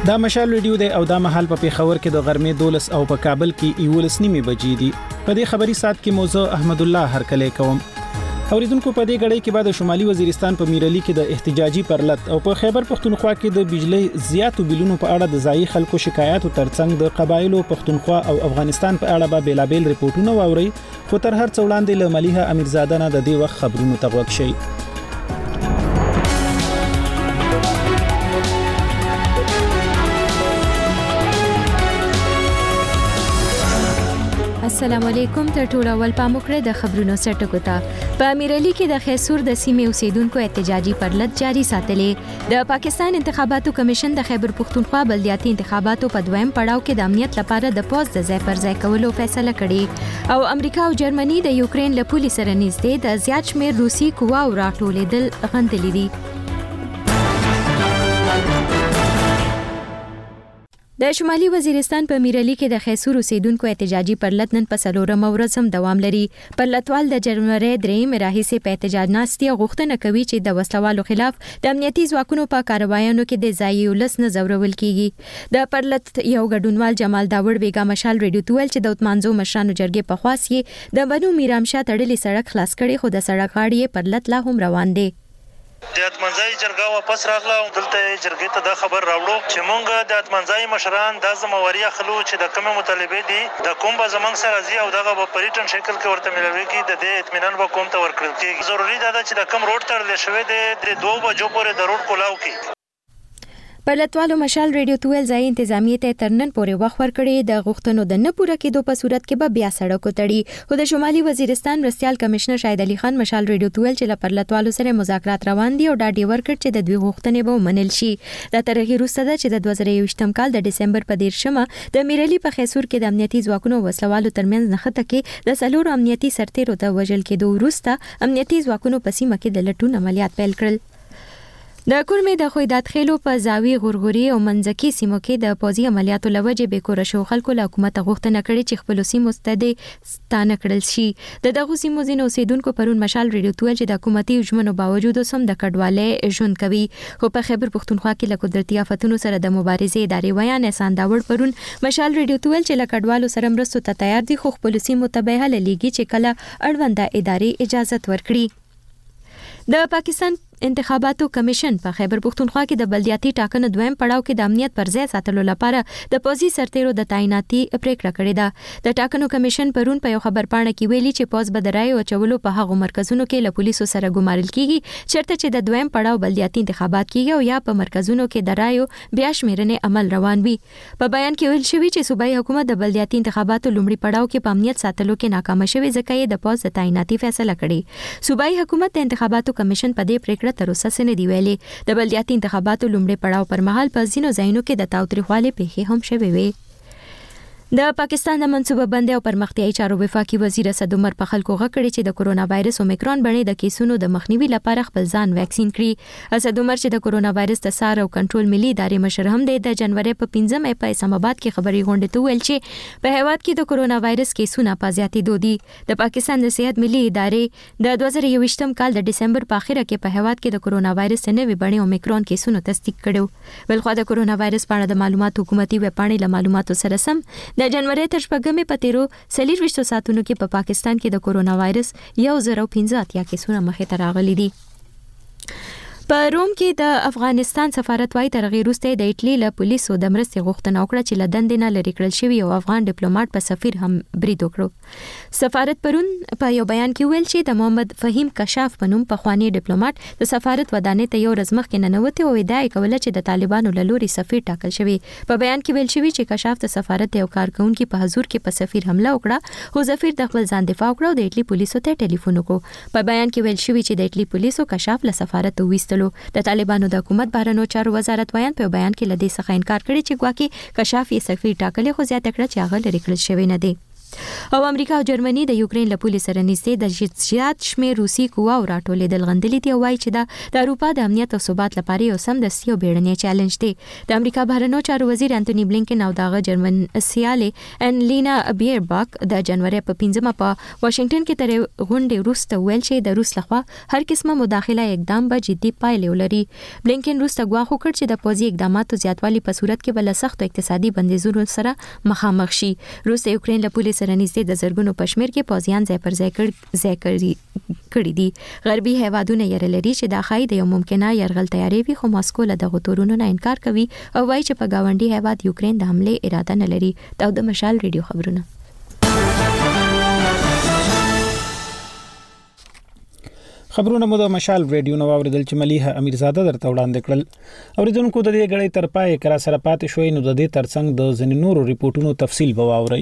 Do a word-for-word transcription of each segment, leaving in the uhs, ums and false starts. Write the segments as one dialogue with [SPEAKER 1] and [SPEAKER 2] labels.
[SPEAKER 1] دا مشال ریډیو دی او دا مهال په پیښور کې د غرمې دولس او په کابل کې یولس نیمه بجې دي. په دې خبري سات کې موضوع احمد الله هرکلی کوم. اوریدونکو په دې غړې کې بعد شمالي وزیرستان په میرلی کې د احتجاجي پرلط او په خیبر پښتونخوا کې د بجلی زیاتو بلونو په اړه د ځایي خلکو شکایاتو ترڅنګ د قبایلو پښتونخوا او افغانستان په اړه به بیلابل ریپورتونه واوري. خو تر هر څه وړاندې له مليحه امیرزاده نه د دې وخت خبرونو ته غوږ شئ.
[SPEAKER 2] السلام علیکم. تر ټولو اول پام وکړئ د خبرونو سرټکو ته. په امیرعلی کې د خیسور د سیمې اوسیدونکو احتجاجي پرلط جاری ساتلې. د پاکستان انتخاباتو کمیشن د خیبر پښتونخوا بلدیاتي انتخاباتو په دویم پړاو کې د امنیت لپاره د پوز د ځای پر ځای کولو فیصله کړې او امریکا او جرمني د یوکرين له پولي سره نږدې د زیات شمېر روسي قواو راټولېدل غندلې دي. د شمالي وزیرستان په میرلی کې د خیسور اوسیدونکو احتجاجي پرلط نن په څلورمه ورځ هم دوام لري. پرلطوال د جنوري درېیمې راهیسې په احتجاج ناستي غوښتنه کوي چې د وسلوالو خلاف د امنیتي ځواکونو په کاروایانو کې د ځایي ولس نه ځورول کیږي. د پرلط یو ګډونوال جمال داوړ بیګا مشال ریډیو تویل چې د اتمانزو مشرانو جرګې په خواس یې د بنو میرامشاه تړلې سړک خلاص کړي، خو د سړک غاړې پرلط لا هم روان دی.
[SPEAKER 3] د اتمنځای جرګه واپس راغله او دلته جرګې ته دا خبر راوړو چې مونږ د اتمنځای مشران دا ذمہواري اخلو چې د کومه مطالبه دي د کوم به زمنګ سره راځي او دغه په پریټن شکل کې ورته ملويږي د دې اطمینان به کوم ته ورکړل کېږي. ضروري ده چې د کوم روډ تړل شوی دی د دوه بجو پورې د روډ کولاو کې.
[SPEAKER 2] پرلطوالو مشال ریډیو تویل ځای انتظامیه ته ترنن پورې وخت ورکړي د غوښتنو د نه پوره کېدو په صورت کې به بیا سړکو تړي. خو د شمالي وزیرستان مرستيال کمشنر شاهد علي خان مشال ریډیو تویل چې له پرلطوالو سره مذاکرات روان دي او ډاډ ورکړ چې د دوی غوښتنې به ومنل شي. دا ترغه روسته ده چې د دوه زره یوویشتم کال د ډسمبر په دیرشمه د میرلی په خیسور کې د امنیتي ځواکونو وسلوالو ترمنځ نښته کې د سلور امنیتي سرتیرو ته وژل کېدو وروسته امنیتي ځواکونو په سیمه کې د لټون عملیات پیل کړل. د کورمې د خویدات خېلو په زاوی غورغوري او منځکي سیمو کې د پوزي عملیاتو لوجه به کور شو خلکو له حکومت غوښتنه کړې چې خپل سیمو ستدې ستانه کړل شي. د دغه سیمو ځینو اوسیدونکو پرون مشال ریډیو تویل چې د حکومتي حجمونو باوجود سم د کډوالۍ ژوند کوي. خو په خیبر پښتونخوا کې له قدرتي آفتونو سره د مبارزې ادارې ویان احسان داوړ پرون مشال ریډیو تویل چې له کډوالو سره مرستو ته تیار دي، خو خپل سیمو ته به هله لیږي چې کله اړونده ادارې اجازه ورکړي. د پاکستان انتخاباتو کمیشن په خیبر پښتونخوا کې د بلدیاتي ټاکنو دویم پړاو کې د امنیت پر ځای ساتلو لپاره د پوزي سرتیرو د تعیناتي پریکړه کړې ده. د ټاکنو کمیشن پرون په یو خبرپاڼه کې ویلي چې پوز به د رای او چولو په هغو مرکزونو کې له پولیسو سره ګمارل کیږي چېرته چې د دویم پړاو بلدیاتي انتخابات کیږي او یا په مرکزونو کې د رایو بیا شمیرنې عمل روان وي. په بیان کې ویل شوی چې صوبایي حکومت د بلدیاتي انتخاباتو لومړي پړاو کې په امنیت ساتلو کې ناکام شوی ځکه یې د پوز د تعیناتي فیصله کړې. صوبایي حکومت د انتخاباتو کمیشن په دې پریکړه تر اوسه سن ویلي. د بلدیاتي انتخاباتو لومړي پړاو پر مهال په ځینو ځایونو کې د تاوتریخوالي پیښې هم شوې وي. د پاکستان د منصوبه بندي او پرمختیايي چارو وفاقي وزیر اسد عمر په خلکو غکړي چې د کورونا وایرس اومیکرون بڼې د کیسونو د مخنیوي لپاره خپل ځان ویکسین کړي. اسد عمر چې د کورونا وایرس د سار او کنټرول ملي ادارې مشر هم دی د جنوري په پنځمه په اسلام آباد کې خبري غونډه ته ویل چې په هیواد کې د کورونا وایرس کیسونه په زیاتېدو دي. د پاکستان د صحت ملي ادارې د دوه زره یوویشتم کال د ډسمبر په اخره کې په هیواد کې د کورونا وایرس نوې بڼې اومیکرون کیسونو تصدیق کړو. بلخو د کورونا وایرس په اړه د معلوماتو حکومتي ویب پاڼې له معلوماتو سره سم د جنوري تر شپږمې په تیرو څلور ویشتو ساعتونو کې په پاکستان کې د کورونا وایرس یو زره پنځه اتیا کیسونه مخې ته راغلي دي. په روم کې د افغانستان سفارت وايي تر غیر وروسته د ایټلی له پولیسو د مرستې غوښتنه وکړه چې له دندې نه لرې کړل شوی یو افغان ډیپلوماټ په سفیر هم برید وکړو. سفارت پرون په یو بیان کې ویل چې د محمد فهیم کشاف په نوم پخوانی ډیپلوماټ د سفارت ودانۍ ته یو ورځ مخکې ننوتی او ادعا یې کوله چې د طالبانو له لوري سفیر ټاکل شوی. په بیان کې ویل شوی چې کشاف د سفارت یو کارکونکي په حضور کې په سفیر حمله وکړه، خو سفیر د خپل ځان دفاع وکړه او د ایټلی پولیسو ته ټلیفون وکړ. په بیان کې ویل شوی چې د ایټلی پولیسو کشاف له سفارت ویستلو. د طالبانو د حکومت بهرنیو چارو وزارت ویان په بیان کې لدې څخه انکار کړی چې ګواکې کشاف یې سفیر ټاکلی، خو زیاته کړه چې هغه لرې کړل شوی نه دی. او امریکا او جرمني د یوکرين له پولیس سره نږدې د زیات شمېر روسي قواو راټولېدل غندلې دي او وایي چې دا د اروپا د امنیت او ثبات لپاره یو سمدستي او بیړنی چیلنج دی. د امریکا بهرنیو چارو وزیر انټونی بلینکن او دغه جرمن سیاله ان لینا بیرباک د جنوري په پنځمه په واشنگټن کې تر غونډې وروسته ویل چې د روس لخوا هر قسمه مداخله اقدام به جدي پایلې ولري. بلینکن روس ته ګواښ وکړ چې د پوځي اقداماتو زیاتوالي په صورت کې بل سخت اقتصادي بندیزونو سره مخامخ شي. روس د یوکرين له پولیس سره نږدې د زرګونو پښمیر کې پوځیان ځای پر ځای کړي دي. غربي هیوادونه یې لري چې دا خای د یو ممکنه يرغل تیاری وي، خو ماسکو له دغه تورونو نه انکار کوي او وایي چې په گاونډي هیواد یوکرين د حمله اراده نه لري. دا د مشال ریډیو خبرونه.
[SPEAKER 1] خبرونه مو د مشال ریډیو نو اوریدل چې مليحه امیرزاده درته وړاندې کړل. اوریدونکو د دې غړې تر پای کرا سره پاتې شوي نو د دې ترڅنګ د ځینې نورو ریپورتونو تفصیل به واورئ.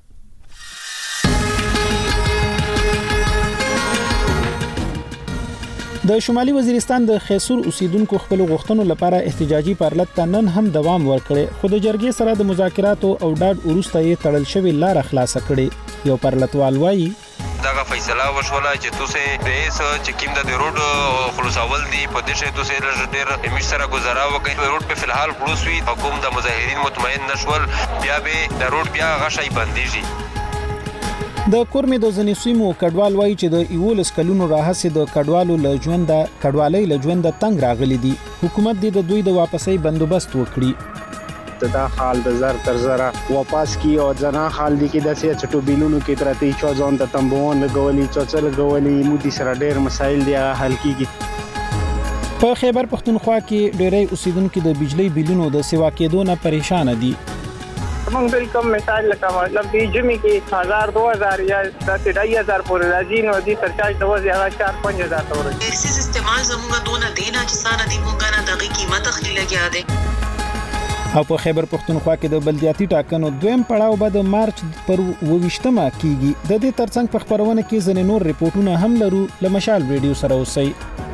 [SPEAKER 1] د شمالي وزیرستان د خیسور اوسیدونکو خپل غوښتنو لپاره احتجاجي پارلط ته نن هم دوام ورکړي، خو د جرګې سره د مذاکراتو او ډاډ وروسته یې تړل شوی لار خلاص کړي. یو پارلطوال وایي
[SPEAKER 4] دغه فیصله وشوله چې تاسو د ایس چې کیم د روډ خلاصول دي په دې شی تاسو ډېر امید سره گزارا وکړي. روډ په فلحال خلاص وي، حکومت د مظاهرین مطمئن نشول، بیا به د روډ بیا غشای بنديږي.
[SPEAKER 1] د کورمې د ځنې سیمو کډوال وایي چې د ایولس کلونو راهسې د کډوالو له ژوند کډوالۍ له ژوند تنگ راغلي دي. حکومت دې د دوی د واپسۍ بندوبست وکړي.
[SPEAKER 5] دا حال د زر تر زره واپس کی او ځنا حال دي کې د سې چټو بیلونو کې ترته چې ځون ته تمبون لګولي چوچل لګولي مودي سره ډېر مسایل دي حل کیږي.
[SPEAKER 1] په خیبر پختونخوا کې ډېری اوسیدونکو د بجلی بیلونو د سیوا کېدو نه پریشان دي.
[SPEAKER 6] موږ بالکل مثال لکه مطلب دی جمی کې هزار دو هزار یا د ډای هزار پورې راځي نو دې سرچارج د وځي هغه چار پنځه هزار ته ورسېږي.
[SPEAKER 7] ارسیز استعمال زموږ دونه دینا چې سانه دی مونږ نه دغه قیمت اخلي لګیا دی.
[SPEAKER 1] او په خیبر پختونخوا کې د بلدیاتي ټاکنو دویم پړاو به د مارچ پر وویشتمه کیږي. د دې ترڅنګ په خبرونه کې ځنې نور ریپورتونه هم لرو. له مشال ریډیو سره اوسئ.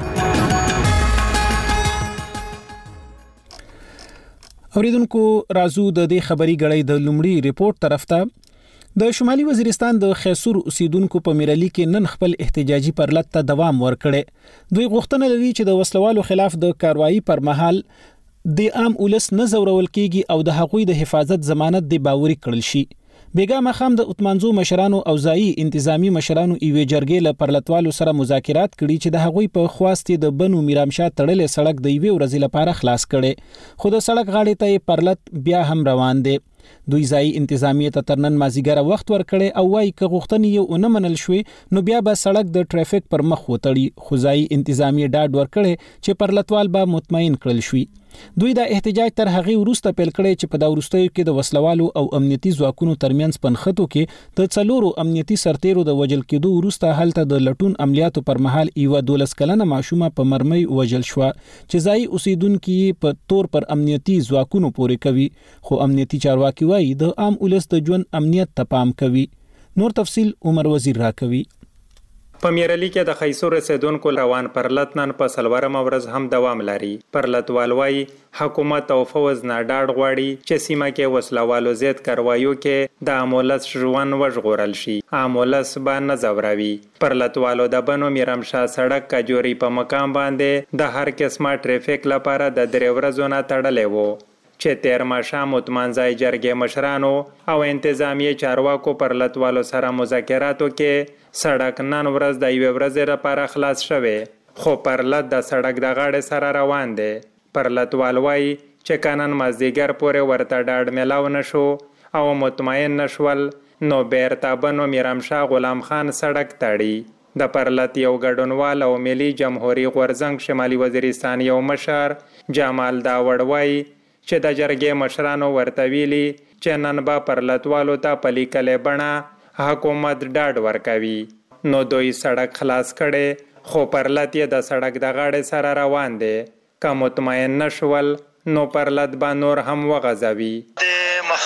[SPEAKER 1] اوریدونکو رازو د دې خبري غړې د لومړي ریپورت طرف ته د شمالي وزیرستان د خیسور اوسیدونکو په میرالي کې نن خپل احتجاجي پرلط ته دوام ورکړي. دوی غوښتنه لري چې د وسلوالو خلاف د کاروایی پر مهال د عام ولس نه زورول کیږي او د حقوقي د حفاظت ضمانت د باوري کړل شي. بیګا مخام د اتمانزو مشرانو او ځایي انتظامی مشرانو ایوي جرګې له پرلطوالو سره مذاکرات کړي چې د هغوی په خواستې د بنو میرامشاه تړلې سړک د یوې ورځې لپاره خلاص کړي، خو د سړک غاړې ته پرلط بیا هم روان دي. دوی ځای انتظامیه ته ترنن مازیګره وخت ورکړي او وايي که غوښتنې یو نه منل شوي نو بیا به سړک د ټریفیک پر مخ وتړي، خو ځای انتظامیه ډاډ ورکړي چې پرلطوال به مطمئن کړل شي. دوی دا احتجاج تر هغه وروسته پیل کړي چې په دا وروستیو کې د وسلوالو او امنیتي ځواکونو ترمنځ پنخته کې د څلورو امنیتي سرتیرو د وجل کېدو وروسته هلته د لټون عملیاتو پر مهال یو دولس کلنه ماشومه په مرمۍ وجل شو چې ځای اوسیدونکو په تور پر امنیتي ځواکونو پورې کوي، خو امنیتي چارواکي وايي د عام ولس د ژوند امنیت ته پام کوي. نور تفصیل عمر وزیر راکوي.
[SPEAKER 8] په میرالي کې د خیسور رسیدونکو روان پرلط نن په سلورم ورځ هم دوام لري. پرلطوال وايي حکومت او فوز نه ډاډ غواړي چې سیمه کې وسلوالو زیات کاروایو کې د امولس ژوند وژغورل شي، امولس به نه زوروي. پرلطوالو د بنو میرامشاه سړک کجوري په مقام باندې د هر قسمه ټریفیک لپاره د درې ورځو نه تړلې وو چې تیر ماښام اتمانځای جرګې مشرانو او انتظامیه چارواکو پرلطوالو سره مذاکراتو کې سړک نن ورځ د یوې ورځې لپاره خلاص شوی، خو پرلط د سړک د غاړې سره روان دی. پرلطوال وایي چې کانن مازدیګر پورې ورته ډاډ میلاو نشو او مطمئن نشول نو بیرته بنو میرامشاه غلام خان سړک تړي. د پرلط یو ګډونوال او ملي جمهوریت غورځنګ شمالي وزیرستان یو مشر جمال داوړ وایي چې د جرګې مشرانو ورته ویلي چې نن به پرلطوالو ته په لیکلې بڼه حکومت ډاډ ورکوي، نو دوی سړک خلاص کړي خو پرلط یې د سړک د غاړې سره روان دی. که مطمئن نشول نو پرلط به نور هم وغځوي.
[SPEAKER 3] د مخام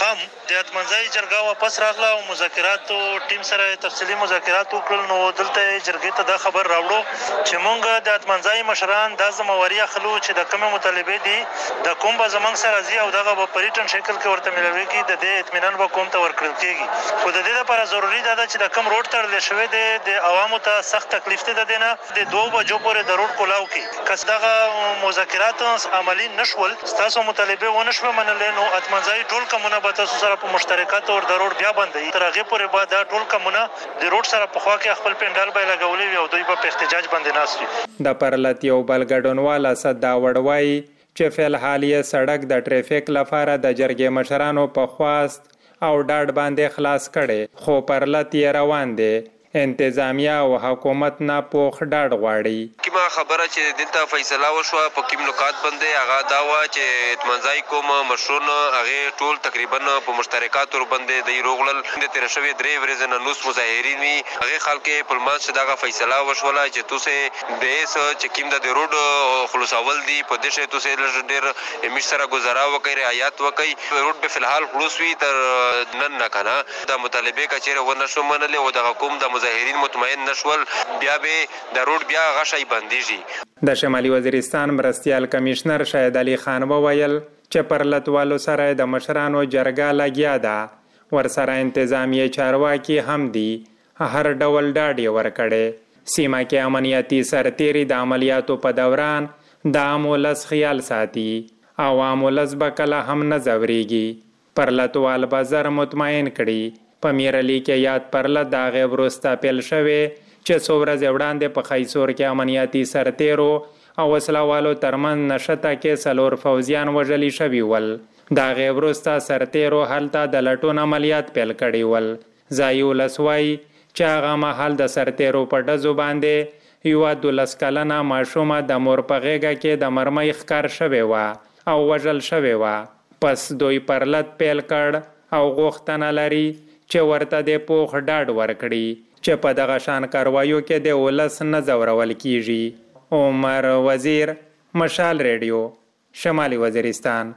[SPEAKER 3] د اتمنځای جرګه واپس راغله او مذاکراتو ټیم سره تفصیلي مذاکرات وکړل. نو دلته جرګې ته دا خبر راوړو چې موږ د اتمنځای مشران دا ذمہواري اخلو چې د کومه مطالبه دي د کوم به زمنګ سره زی او دغه په پریټن شکل کې ورته ملويږي د دې اطمینان به کوم ته ورکړل کېږي. خو د دې لپاره ضروری ده چې د کوم روډ تړل شوی دی د عوامو ته سخت تکلیف ده دینه د دوه بجو پورې د روډ کولاو کې کس دغه مذاکرات عملی نشول تاسو مطالبه ونه شو منل نو اتمنځای ټول کومونه به تاسو سره په مشترکات او د روډ بیا بندي تر هغه پورې به دا ټول کومونه د روډ سره په خوا کې خپل پندال به لګولې او دوی په احتجاج باندې ناس
[SPEAKER 8] د پرلط یو بل ګډونوال اسد دا وړوي چې فل حالیه سړک د ټریفیک لپاره د جرګې مشرانو په خواست او ډاډ باندې خلاص کړي خو پرلط یې روان دي انتظامیه او حکومت نه پوخ ډاډ غواړي.
[SPEAKER 4] کیما خبره چې دلته فیصله وشوه په کوم نکات باندې هغه دا و چې اتمنځای کوم مشرون هغه ټول تقریبا په مشترکاتو باندې د روغلل د تیر شوی درې ورځې نه نوس مظاهرین وی هغه خلک په لمانځ دغه فیصله وشوله چې توسه د اس چې کوم د روډ خلاصول دي په دې توسه ډېر مشترک گزارا وکړي رعایت وکړي روډ په فلحال خلاص وی تر نن نه کنه د مطالبه کچېره ونه شو منل او د حکومت د مظاهرین مطمئن نشول بیا به د روډ بیا غشای بنديږي.
[SPEAKER 8] د شمالي وزیرستان مرستیال کمشنر شاهد علي خان وویل چې پرلطوالو سره د مشرانو جرګه لګیا ده ورسره انتظامی چارواکي هم دي هر ډول ډاډي ورکړي سیمه کې امنیتي سرتيري د عملیاتو په دوران د عامولس خیال ساتي او عامولس بکله هم نه زوريږي پرلطوال بازار مطمئن کړي. په میرلی کې یاد پرله دا غیب روستا پیل شوه چې څو ورځې وړاندې په خیسور کې امنیتي سرتیرو او وسلوالو ترمن نشته کې سلور فوزیان وژلي شوي ول. دا غیب روستا سرتیرو هلته د لټون عملیات پیل کړي ول. ځایو لسوای چې هغه مهال د سرتیرو په ډزو باندې یو دولس کلنه ماشومه د مور په غېږه کې د مرمۍ ښکار شوې وه او وژل شوې وه. پس دوی پرلط پیل کړ او غوښتنه لري چې ورته د پوخ ډاډ ورکړي چې په دغه شان کاروایو کې د ولس نه زورول کیږي. عمر وزیر، مشال ریډیو، شمالي وزیرستان.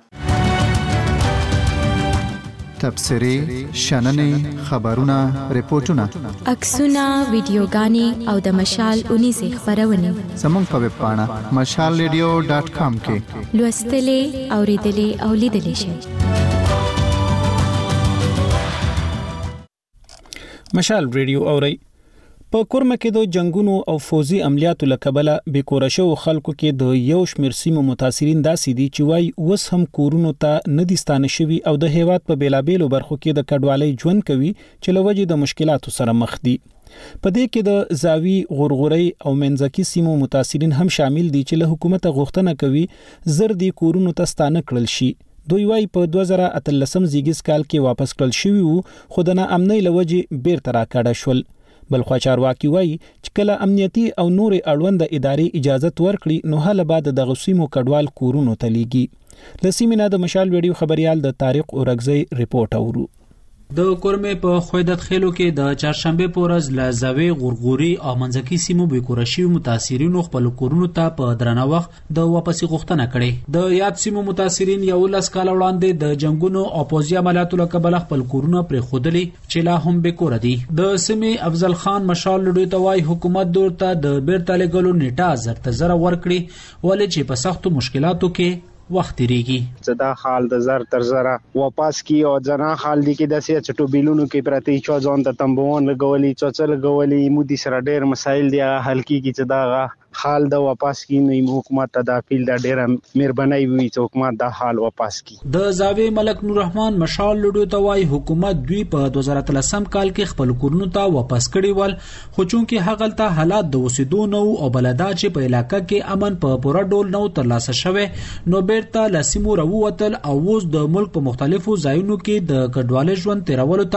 [SPEAKER 9] تبصرې، شننې، خبرونه، ریپورتونه،
[SPEAKER 2] عکسونه، ویډیوګانې او د مشال اونیزه خبرونه
[SPEAKER 9] زموږ په ویب پاڼه مشال ریډیو ډاټ کام کې
[SPEAKER 2] لوستلې، اوریدلې او لیدلې شئ.
[SPEAKER 1] مشال ریډیو اوري په کورمه کې د جنگونو او فوزي عملیاتو لکبله به کورشو خلکو کې د یو شمیر سیمو متاثرین داسې دي چې وای وس هم کورونو ته نديستانه شوي او د هیواد په بیلابېلو برخو کې د کډوالۍ ژوند کوي چې لوجه د مشکلاتو سره مخ دي. په دې کې د زاوی غورغوري او منځکي سیمو متاثرین هم شامل دي چې له حکومت غوښتنه کوي زر دي کورونو ته ستانه کړل شي. دوی وايي په دوه زره اتلسم زیږیز کال کې واپس کړل شوی وو خو د ناامنۍ لوجه بیرته راکاډه شول. بلخوا چارواکي وايي چې کله امنیتي او نور اړوند ادارې اجازه ورکړي نو هله بعد د غسیمو کډوال کورونو ته لیږي. د سیمینار د مشال ویډیو خبريال د طارق اورغزی ریپورت اورو.
[SPEAKER 10] د کورمه په خویدت خېلو کې د چهارشنبه په ورځ لزاوی غورغوري او منځکي سیمو به کورشي متاثرینو خپل کورونو ته په درنه وخت د واپسی غوښتنه کړې. د یاد سیمو متاثرین یو لاس کال وړاندې د جنگونو او پوځي عملیاتو لکبل خپل کورونه پر خودلي چې لا هم به کور دي. د سیمې افضل خان مشال لډوي توای حکومت دورته د بیرته لګلو نیټه زرت زره ورکړي ولې چې په سختو مشکلاتو کې وخت ریږي.
[SPEAKER 5] زدا حال د زر تر زره واپس کی او ځنا حال دي کې د سیا چټو بیلونو کې پرتی چو ځون ته تمبون لګولي چوچل لګولي مودي سره ډېر مسایل دي حل کی کی چې دا حال د واپس کی نو حکومت ته د اپیل د ډېر مهرباني وي چې حکومت د حال واپس کی. د
[SPEAKER 10] زاوی ملک نور رحمان مشال لډو توای حکومت دوی په دوه زره اتلسم کال کې خپل کورونو ته واپس کړي ول خو چونکه هغه ته حالات د وسیدو نو او بلدا چې په علاقې کې امن په پوره ډول نو ترلاسه شوه نو بیرته لسیمو راووتل او اوس د ملک په مختلفو ځایونو کې د کډوالۍ ژوند تیرولو ته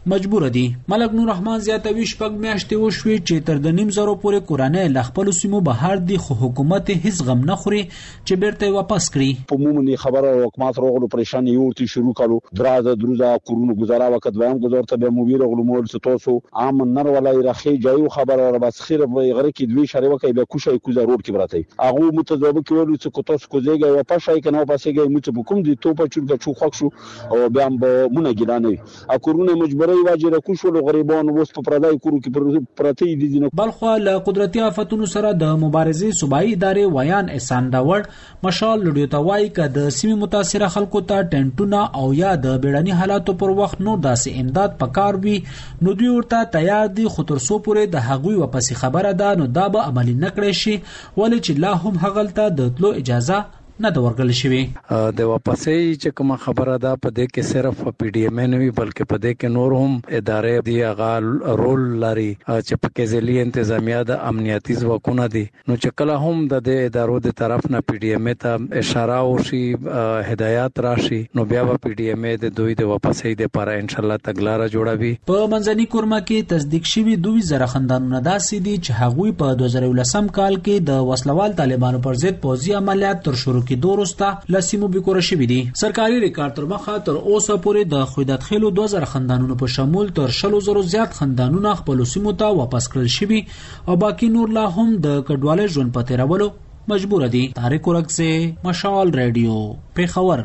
[SPEAKER 10] مجبور دي. ملک نور رحمان زیاتوي شپږ میاشتې وشوي چې تر د نیم زرو پورې کورانه ل خپل سیمو بهر دي، خو حکومت هیڅ غم نه خوري چې بیرته واپس کړي.
[SPEAKER 11] په مومني خبره حکومت روغلو پریشان یورتي شروع کړو درازه دروزه کورونو گزارا وخت وایم گزار ته به موبیر غلو مول ستوسو عام نر ولای رخي جایو خبره را بس خیر به غره کې دوی شری وکي به کوشي کوزا روډ کې براته هغه متذوب کولو چې کوتاس کوزيګا و پښای کنه پاسيګا مت بكم دي تو په چورګه چو خوښ شو او بیا به مونږ ګرانه ا کورونه مجبوري واجب کو شو غریبان وس په پردای کورو کې پرتی دي دي.
[SPEAKER 10] بلخو له قدرتي آفتونو سره د مبارزې صوبایي ادارې ویان احسان داوړ مشال لډیو ته وایي ک د سیمې متاثره خلکو ته ټنټونه او یا د بیړني حالاتو پر وخت نو داسې امداد پکار وي نو دوی ورته تیار دي، خو تر څو پورې د هغوی واپس خبره ده نو دا به عملي نکړي شي ولې چې لا هم هغلته د تلو اجازه نه د ورګل شوی.
[SPEAKER 12] د واپسې چې کوم خبره ده په دې کې صرف پی ډی ایم نه وي بلکې په دې کې نور هم ادارې دی هغه رول لري چې په کې ځلې انتظامیه د امنیتي ځواکونه دي نو چې کله هم د دې ادارو د طرف نه پی ډی ایم ته اشاره وشي هدایت راشي نو بیا به پی ډی ایم د دوی د واپسې د لپاره ان شاء الله تګلارې جوړوي.
[SPEAKER 10] په منځني کورما کې تصدیق شوی دوی زره خندانونه داسې دي چې هغوی په دوه زره ولسم کال کې د وسلوال طالبانو پر ضد پوځي عملیات تر شروع کې دورسته لسیمو بیکوره شوی دي. سرکاري ریکارډ تر مخه تر اوسه پورې د خویدات خېلو دوه زره خندانونو په شمول تر شلو زرو زیات خندانونه خپل سیمو ته واپس کړل شوی او باقی نور لا هم د کډوالۍ ژوند په تیرولو مجبور دي. طارق ورکزه مشال رادیو پیښور.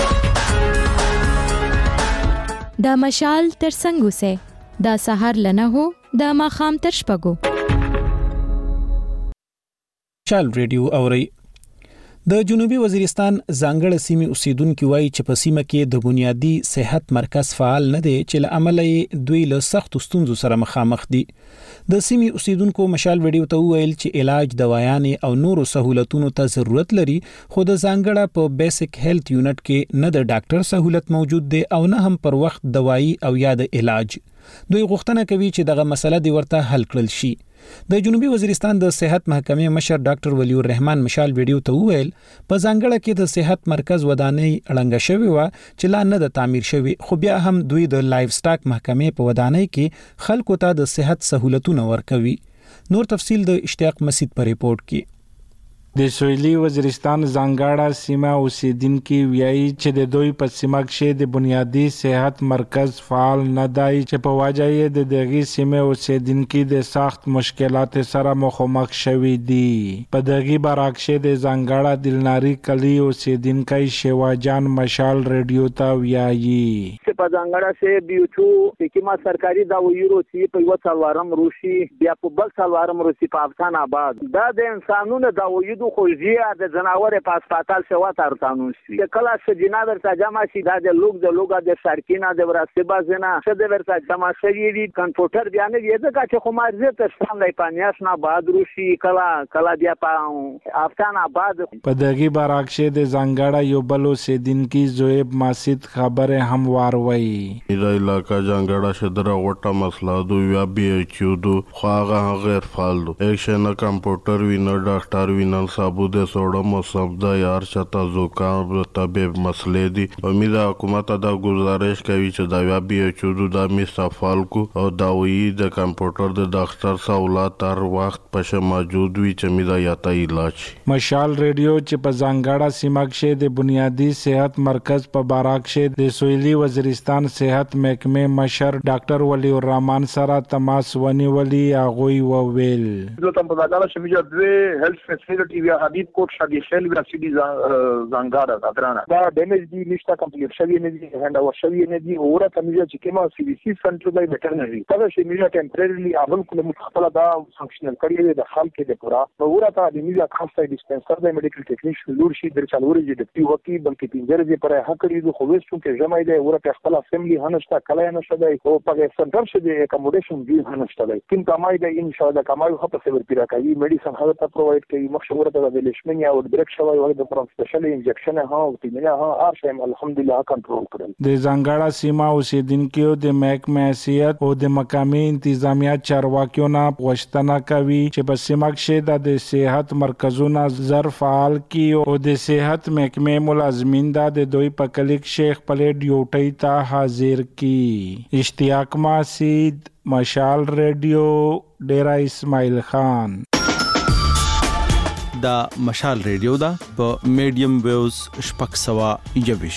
[SPEAKER 2] د مشال تر څنګه سه د سحر لنه هو د ماخام تر شپګو.
[SPEAKER 1] مشال رادیو اوري. د جنوبي وزیرستان ځانګړي سیمې اوسیدونکو وایي چې په سیمه کې د بنیادی صحت مرکز فعال نه دی چې له امله دوی له سخت ستونزو سره مخامخ دي. د سیمې اوسیدونکو مشال ویډیو ته ویل چې علاج دوايانې او نورو سہولتونو ته ضرورت لري خو د ځانګړه په بیسیک هیلث یونټ کې نه د ډاکټر سہولت موجود دی او نه هم پر وخت دوايي او یا د علاج. دوی غوښتنه کوي چې دغه مسله دی ورته حل کړل شي. د جنوبي وزیرستان د صحت محکمې مشر ډاکټر ولی الرحمن مشال ویډیو ته وویل په ځانګړه کې د صحت مرکز ودانۍ اړنګ شوی و چې لا نه د تعمیر شوی خو بیا هم دوی د لایف سټاک محکمې په ودانۍ کې خلکو ته د صحت سہولتونه ورکوي. نور تفصیل د اشتیاق مسید په ریپورت کې.
[SPEAKER 13] د سویلي وزیرستان ځانګړه سیمه اوسیدونکو ویایي چې د دوی په سیمه کې د بنیادی صحت مرکز فعال نه دی چې په وجه یې د دغه سیمه اوسیدونکو د سخت مشکلات سره مخامخ شوي دي. په دغه برعکس د ځانګړه دلناری کلی اوسیدونکو شیواجان مشال رادیو ته ویایي
[SPEAKER 14] چې په ځانګړه سه بیوچو چې ما سرکاري دا ویرو چې په یو څلورم روسي بیا په بل څلورم روسي په افغان آباد دا د انسانونو دا ویرو خو زیه د جناور په هسپتال سوا تر قانون شي د کلا سجینا ورته جمع شي دا د لوګ د لوګا د سرکینا د وراسته بازنه څه د ورته جمع شي دی کمپیوټر بیان دی ځکه چې خو مارزه ته څنګه پانیاس نه باد روشي کلا کلا بیا په افغان آباد.
[SPEAKER 13] په دغه برعکس د زنګړه یو بلو سیدونکو زویب ماسید خبره هم واروي
[SPEAKER 15] د علاقہ جنګړه شدره وټه مسله دوی یا بي ایچ یو دو خو هغه غیر فعال دو ایکشن کمپیوټر وینر ډاکټر وینر صابو د سوړه موسم د یار چتا زوکام طبيب مسلې دي. امید حکومت دا گزارش کوي چې دا بیا بي ایچ یو د مستفال کو او داوی د کمپیوټر د ډاکټر سہولت تر وخت پښه موجود وي چې میدا یاته علاج.
[SPEAKER 13] مشال رادیو چې په ځانګړه سیمه کې د بنیادی صحت مرکز په باراک کې د سویلي وزیرستان صحت محکمې مشر ډاکټر ولی الرحمن سره تماس ونیولي هغه وویل
[SPEAKER 16] د تم په ځانګړه سیمه د هیلث فیسیلیټي وی حبیب کوټ شادي شل وی سیدي زنګاره اترانه دا ډیمیج دی نشته کمپلیټ شوی نه دی هند او شوی نه دی اوره کمیجه چې کما سی بي سي سنټر بای ویټرنری دا شی میجا ټمپرری اول کوم مخفله دا فنکشنل کړی د خال کې د پورا اوره ته د میجا خاصه ډیسپنسر د میډیکل ټیکنیشن لور شي در چالوري د ډیپټي وکی بلکې پینځر دی پر هغه کړی د خو وسو کې جمع دی اوره په خپل اسمبلی هنشتا کله نه شوی او په سنټر شې د اکوموډیشن دی هنشتا دی کوم کمای د ان شاء الله کمای خو په سیور پیرا کوي میډیسن هغه ته پروواید کوي مخشوره د ویلیشمن یا وربرک شوی وغه د پرم سپیشل انجکشن ها او تیمنه ها ارشم الحمدلله کنټرول کړل.
[SPEAKER 13] د زنګاړه سیمه اوسیدونکو د محکمه حیثیت او د مقامی انتظامیه چارواکیو نه غوښتنه کوي چې په سیمه کې د صحت مرکزونو زر فعال کی او د صحت محکمه ملازمین د دوی په کلیک شیخ پلیټ ډیوټي ته حاضر کی. اشتیاق ماسید، مشال ریډیو، ډیرا اسماعیل خان.
[SPEAKER 17] دا مشال ریډیو دا په میډیم ویوز شپږ سوه یوویش.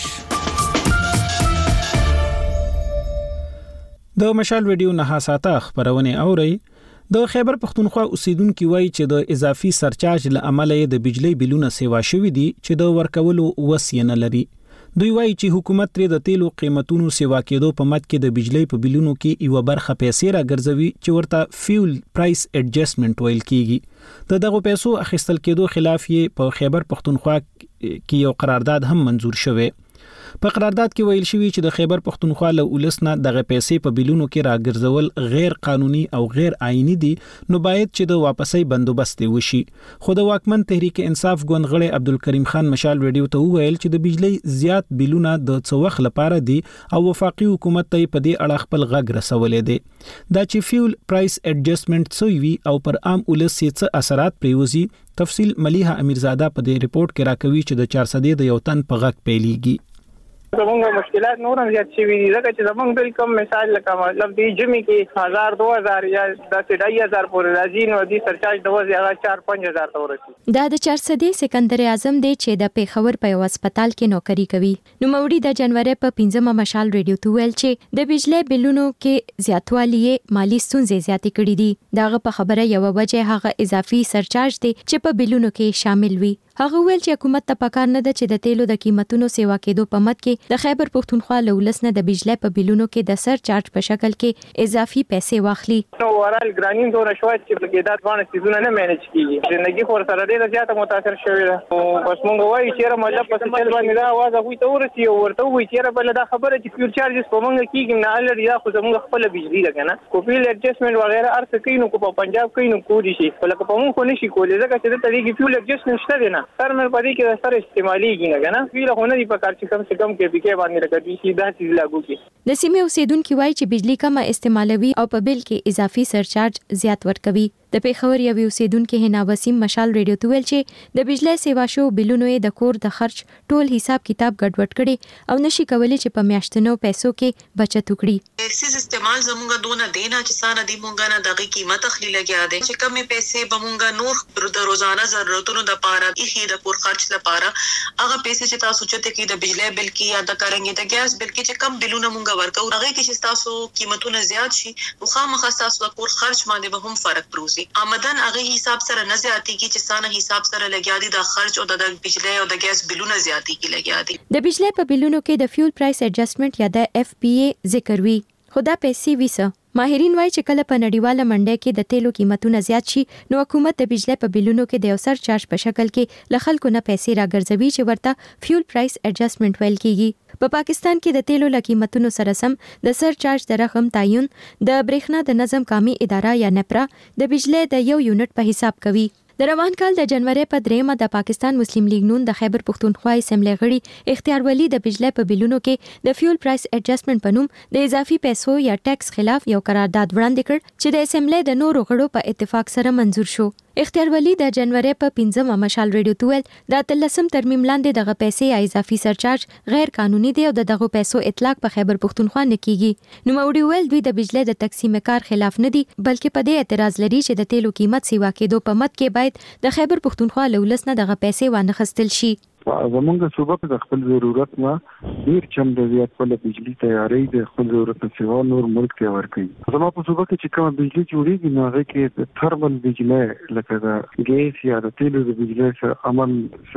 [SPEAKER 1] د مشال ریډیو نه ساته خبرونه اوري. د خیبر پختونخوا اوسیدونکو وایي چې د اضافي سرچارج له امله د بجلی بلونه سیوا شوې دي چې د ورکولو وسیه نه لري. دوی وایي چې حکومت تر د تیلو قیمتونو سیوا کېدو په مد کې د بجلی په بلونو کې یو برخه پیسې راګرځوي چې ورته فیول پرایس اډجسټمنټ ویل کیږي. د دغه پیسو اخیستل کېدو خلاف یې په خیبر پختونخوا کې یو قرارداد هم منزور شوی. په قرارداد کې ویل شوی چې د خیبر پختونخوا له ولسنه دغه پیسې په بلونو کې راګرځول غیر قانوني او غیر آئینی دي، نو باید چې د واپسۍ بندوبست وشي. خو د واکمن تحریک انصاف ګوند غړی عبدالکریم خان مشال ریډیو ته وویل چې د بجلی زیات بلونه د څه وخت لپاره دي او وفاقي حکومت ته په دې اړه خپل غږ رسولې دي. دا چې فیول پرایس اډجسټمنټ څه وي او پر عام ولس یې څه اثرات پریوزي، تفصیل ملیحه امیرزاده په دې ریپورت کې راکوي چې د چار سدې د یو تن په غږ پیلېږي.
[SPEAKER 6] زمونږ مشکلات نور هم زیات شوي دي ځکه چې زمونږ بل کم مثال لکه مطلب دی جمی کې هزار دو هزار یا داسې ډای هزار پورې راځي نو دې سرچارج د وځي هغه چار پنځه هزار ته ورسي.
[SPEAKER 2] دا د چار سدې سکندر اعظم دی چې د پیښور په یو هسپتال کې نوکری کوي. نو موري د جنوري په پنځمه مشال ریډیو ته ویل چې د بجلی بلونو کې زیاتوالی مالی ستونزې زیاتې کړې دي. داغه په خبره یو وجه هغه اضافي سرچارج دی چې په بلونو کې شامل وي. هغه ویل چې حکومت ته پکار نه ده چې د تیلو د قیمتونو سیوا کېدو په مد کې د خیبر پختونخوا له ولسنه د بجلی په بلونو کې د سر چارج په شکل کې اضافي پیسې واخلي.
[SPEAKER 6] نو ورال ګرانین دونه شوی چې په کې دا باندې سيزونه نه مینج کیږي. ژوندۍ خور سره ډیره زیاته متاثر شوې ده. او بس مونږ وایو چې مطلب په څه باندې دا आवाज غوي ته ورسي او ورته وایي چې بل دا خبره چې فیول چارجز په مونږ کېږي نه الری دا خو زموږ خپل بجلی ده کنه. کوپیل اډجسټمنټ وغیرہ ارڅ کینو کو په پنجاب کینو کو دي شي ولکه په مونږ خو نشي کولای ځکه چې د طریقې فیول اډجسټمنټ شته نه تر مې پدې کې سره استعمالي کیږي کنه. فیل خو نه دی په کار چې کم سے کم کې بکې باندې راکړي شي دا چیز لاګو کی.
[SPEAKER 2] د سیمې اوسیدونکو وایي چې بجلی کمه استعمالوي او په بل کې اضافي سرچارج زیات ورکوي. د پیښور یو اوسیدونکو هنا وسیم مشال ریډیو ته ویل چې د بجلی سیوا شو بلونو د کور د خرچ ټول حساب کتاب ګډوډ کړي او نشي کولای چې په میاشتنو پیسو کې بچت وکړي.
[SPEAKER 7] سیس استعمال زمونږ دونه دینا چې سانه دی مونږه نه دغه قیمت اخلي لګیا دي چې کمې پیسې به مونږه نور د روزانه ضرورتونو د پاره ایخي د کور خرچ لپاره هغه پیسې چې تاسو چته کې د بجلی بل کې یا د کارنګي د ګیس بل کې چې کم بلونه مونږه ورکو هغه کې چې تاسو قیمتونه زیات شي نو خامخا تاسو د کور خرچ باندې به هم فرق پروزي. آمدن هغه حساب سره نه زیاتی کی چې سانه حساب سره لګیا دي د خرچ او د بجلی او د ګیس بلونه زیاتی کی لګیا دي.
[SPEAKER 2] د بجلی په بلونو کې د فیول پرایس اډجسټمنټ یا د اف پی ای ذکر وی خدا پیسې ویسه. ماهرین وایي چې کله په نړیواله منډه کې د تیلو قیمتونه زیات شي نو حکومت د بجلی په بلونو کې د یو سر چارج په شکل کې ل خلکو نه پیسې راګرځوي چې ورته فیول پرایس اډجسټمنټ ویل کیږي. په پاکستان کې د تیلو ل قیمتونو سره سم د سر چارج د رقم تعین د برېښنا د نظم قومي اداره یا نپرا د بجلی د یو یونټ په حساب کوي. د روان کال د جنوري په دریمه د پاکستان مسلم لیگ نون د خیبر پختونخوا اسمبلی غړي اختیار ولی د بجلی په بلونو کې د فیول پرایس اډجسټمنټ په نوم د اضافي پیسو یا ټیکس خلاف یو قرارداد وړاندې کړ چې د اسمبلی د نورو غړو په اتفاق سره منزور شو. اختیار ولی د جنوري په پنځمه مشال ریډیو ته ویل د اتلسم ترمیم لاندې دغه پیسې یا اضافي سرچارج غیر قانوني دی او دغه پیسو اطلاق په خیبر پختونخوا نه کیږي. نو موري ویل دوی د بجلی د تقسیم کار خلاف نه دي بلکې په دې اعتراض لري چې د تیلو قیمت سیوا کېدو په مد کې باید د خیبر پختونخوا له ولس نه دغه پیسې وانه خستل شي.
[SPEAKER 18] زمونږ صوبه په خپل ضرورت نه ډیر چم د زیات په بجلی تیاری د خپل ضرورت نه سیوا نور ملک ته ورکړي. زموږ په صوبه کې چې کوم بجلی جوړیږي نو هغه کې د ترمل بجلی لکه د ګیس یا د تیلو د بجلی سره عمل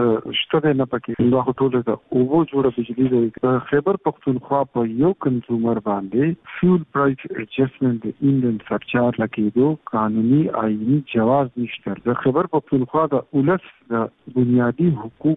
[SPEAKER 18] شته نه پکې نو ټول د اوبو جوړه بجلی د خیبر پختونخوا په یو کنزومر باندې فیول پرایس اډجسټمنټ د انډین سرچارج لکېدو قانوني آئینی جواز نشته. د خیبر پختونخوا د ولس د بنیادی حقوقو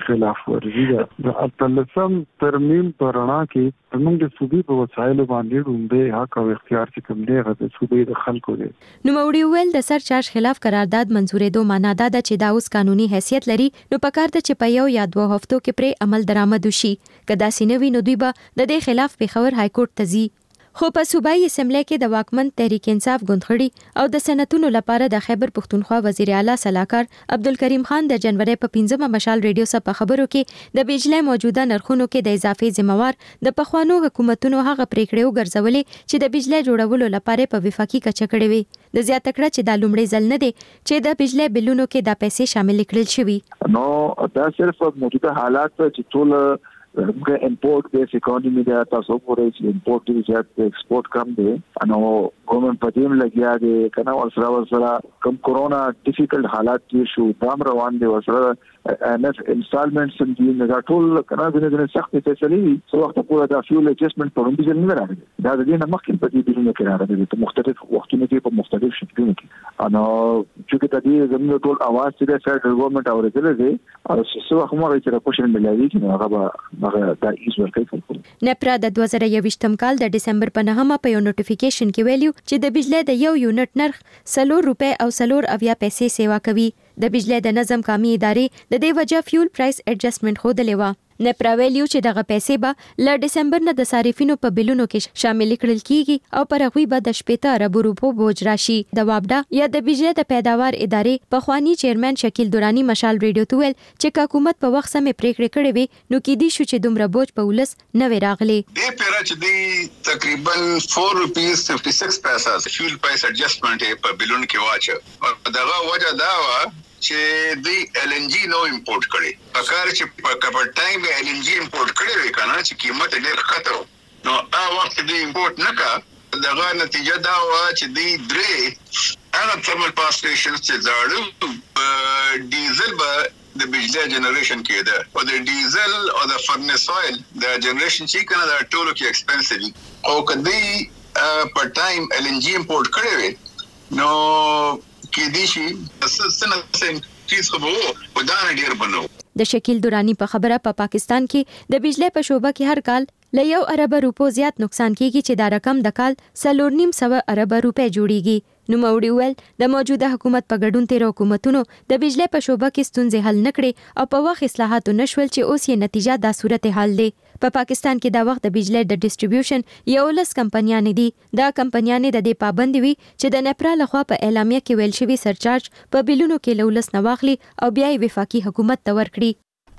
[SPEAKER 18] خلاف ورزي ده د اتلسم ترمیم پرانا کې موږ د صوبې په وسایلو باندې رومبه حق او اختیار چې کوم دی هغه د صوبې د خلکو دی.
[SPEAKER 2] نو موري ویل د سر چارج خلاف قرارداد منزورېدو معنا دا ده چې دا اوس قانوني حیثیت لري، نو پکار ده چې په یو یا دوه هفتو کې پرې عمل درآمد وشي. کدا سینوي نو دوی به د دې خلاف پیښور های کورټ ته ځي. خو په صوبایي اسمبلی کې د واکمن تحریک انصاف غونډخړي او د سنتونو لپاره د خیبر پښتونخوا وزیر اعلی صلاحکار عبدالکریم خان د جنوري په پنځمه مشال ریډیو سره په خبرو کې د بجلی موجوده نرخونو کې د اضافي ذمہوار د پخوانو حکومتونو هغه پریکړې وګرځولې چې د بجلی جوړولو لپاره په وفاقي کچه کړې وي. د زیاته کړه چې د لومړي ځل نه دی چې د بجلی بلونو کې د پیسې شامل کړل شوي.
[SPEAKER 16] نو دا صرف موجوده حالات چې ټول موږ امپورټ بیس اکانومي دا تاسو ګورئ چې امپورټ دی چې ایکسپورټ کم دی نو ګورنمنت په دې لګیا دی کنه ورسره ورسره کم کورونا ډیفیکلټ حالات کې شو دام روان دي ورسره ان اف انسټالمنټس دي نه ټول کنه د دې سخت فیصلې څو وخت پورې دا فیول اډجسټمنټ په وړاندې ځل نه راغلی دا د دې نه مخکې په دې ډیرونه کې راغلی په مختلف وختونو کې په مختلف شکلونو کې انا چې د دې زموږ ټول اواز چې د فدرال ګورنمنت اورېدل دي او څه وخت مو راځي راپوښتنه ملایي چې هغه دا ایز ورکړي.
[SPEAKER 2] نپرا د دوه زره یوویشتم کال د ډسمبر په نهمه په یو نوټیفیکیشن کې ویلیو چې د بجلی د یو یونټ نرخ سلور روپے او سلور اویا پیسې سیوا کوي. د بجلی د نظم قامي ادارې د دې وجه فیول پرایس اډجسټمنټ خودلې و. نپرا ویلیو چې دغه پیسې به ل ډسمبر نه د صارفینو په بلونو کې شامل کړل کیږي او پر هغه به د شپږ اربو روپو بوج راشي. د وابډا یا د بجلی د پیداوار ادارې په خوانی چیرمن شکیل دورانی مشال ریډیو ته ویل چې حکومت په وخت سمې پریکړې کړې وي نو کې دي شو چې دومره بوج په ولس نه وی راغلي.
[SPEAKER 19] دې پیرا چې دی تقریبا four rupees fifty-six پیسې فیول پرایس اډجسټمنټ په بلون کې واچ او دغه وجه دا و چې دی ایل ان جی نو امپورټ کړي پکار چې په کپر ټایم ایل ان جی امپورټ کړي وي کنه چې قیمت ډېر ښه نو هغه وخت دی امپورټ نه کا دغه نتیجه دا و چې دی درې هغه ترمل پاور سټیشنز چې زاړه ډیزل به د بجلی جنریشن کېده او د ډیزل او د فرنس اویل د جنریشن چې کنه دا ټولو کې ایکسپنسیو او کدی په ټایم ایل ان جی امپورټ کړي وي نو کې دي شي سنه سن چیز خو په دانه ډیر بنو.
[SPEAKER 2] د شکیل دورانی په خبره په پا پاکستان کې د بجلی په شوبه کې هر کال ل یو ارب روپو زیات نقصان کیږي چې دا رقم د کال سلور نیم سو ارب روپے جوړیږي. نو موري ویل د موجوده حکومت په ګډون تیر حکومتونو د بجلی په شوبه کې ستونزې حل نکړي او په وخت اصلاحات نشول چې اوس یې نتیجه دا صورت حال دی. په پا پاکستان کې دا وخت د بجلی د ډیسټریبیوشن یو لس کمپنیانې دي. دا کمپنیانې د دې پابند وي چې د نپرا لخوا په اعلامیه کې ویل شوی سرچارج په بلونو کې لولس نه واخلي او بیا یې وفاقي حکومت ته ورکړي.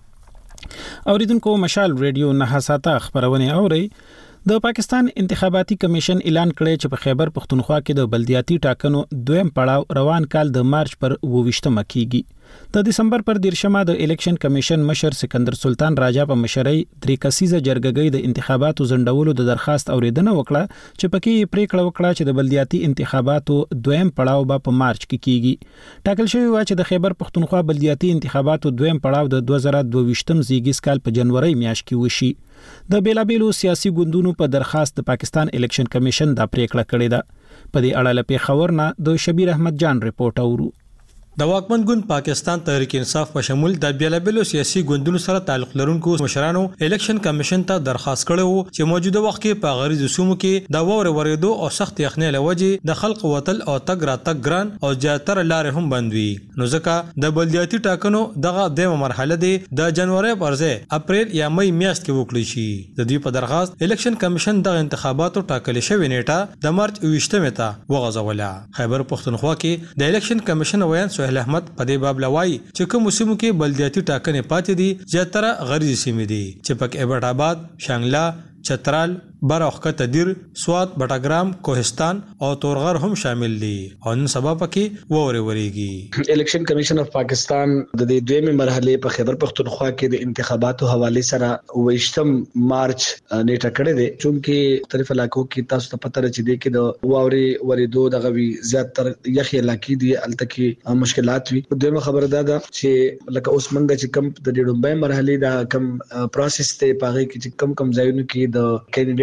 [SPEAKER 1] اوریدونکو مشال ریډیو نه حساته خبرونه اوري. د پاکستان انتخاباتي کمیشن اعلان کړی چې په خیبر پښتونخوا کې د بلدیاتي ټاکنو دویم پړاو روان کال د مارچ پر اوویشتمه کیږي. د دسمبر پر دیرشمه د الیکشن کمیشن مشر سکندر سلطان راجا په مشرۍ درې کسیزه جرګګۍ د انتخاباتو ځنډولو د درخواست اوریدنه وکړه چې پکې پریکړه وکړه چې د بلدیاتي انتخاباتو دویم پړاو به په مارچ کې کیږي. ټاکل شوی و چې د خیبر پښتونخوا بلدیاتي انتخاباتو دویم پړاو د دوه زره دوه زیږیز کال په جنوري میاشت کې وشي. د بیلابیلو سیاسي ګوندونو په درخواست د پاکستان الیکشن کمیشن دا پریکړه کړې ده. په دې اړه لپاره خبر نه د شبیر احمد جان رپورټ اورو.
[SPEAKER 20] د واکمن ګوند پاکستان تحریک انصاف په شمول د بیلابیلو سیاسي ګوندونو سره تعلق لرونکو مشرانو الیکشن کمیشن ته درخواست کړو چې موجوده وخت کې په غریزو سومو کې د وور ورېدو او سخت یخنۍ لوجې د خلق وتل او تګ را تګ ګران او زیاتره لارې هم بند وي. نو ځکه د بلدیاتي ټاکنو دغه دیمه مرحله دی د جنوري پر ځای اپریل یا مې میاشت کې وکړي شي. د دوی په درخواست الیکشن کمیشن د انتخاباتو ټاکل شوی نیټه د مارچ اوویشتمه ته وغځوله. خیبر پښتونخوا کې د الیکشن کمیشن ویان سهیل احمد په دې باب لوي چې کوم سیمو کې بلدیاتي ټاکنې پاتې دي زیاتره غریزي سیمې دي چې پکې ایبټ آباد، شانګلا، چترال، براوخه تدیر، سوات، بټاګرام، کوهستان او تورغر هم شامل دي او نن سبا پکې ووري وريږي.
[SPEAKER 21] الیکشن کمیشن اف پاکستان د دې دویمه مرحله په خیبر پښتونخوا کې د انتخاباتو حواله سره اوویشتم مارچ نیټه کړې ده چې مختلف علاقو کې تاسو ته پته راځي چې د ووري ورېدو دغه وی زیاتره یخي علاقې دي التکي مشکلات وي. دویمه خبره ده چې لکه اوس منګه چې کم د ډېرمبه مرحله دا کم پروسس ته پاره کې چې کم کم ځایونو کې د کینډیډیټ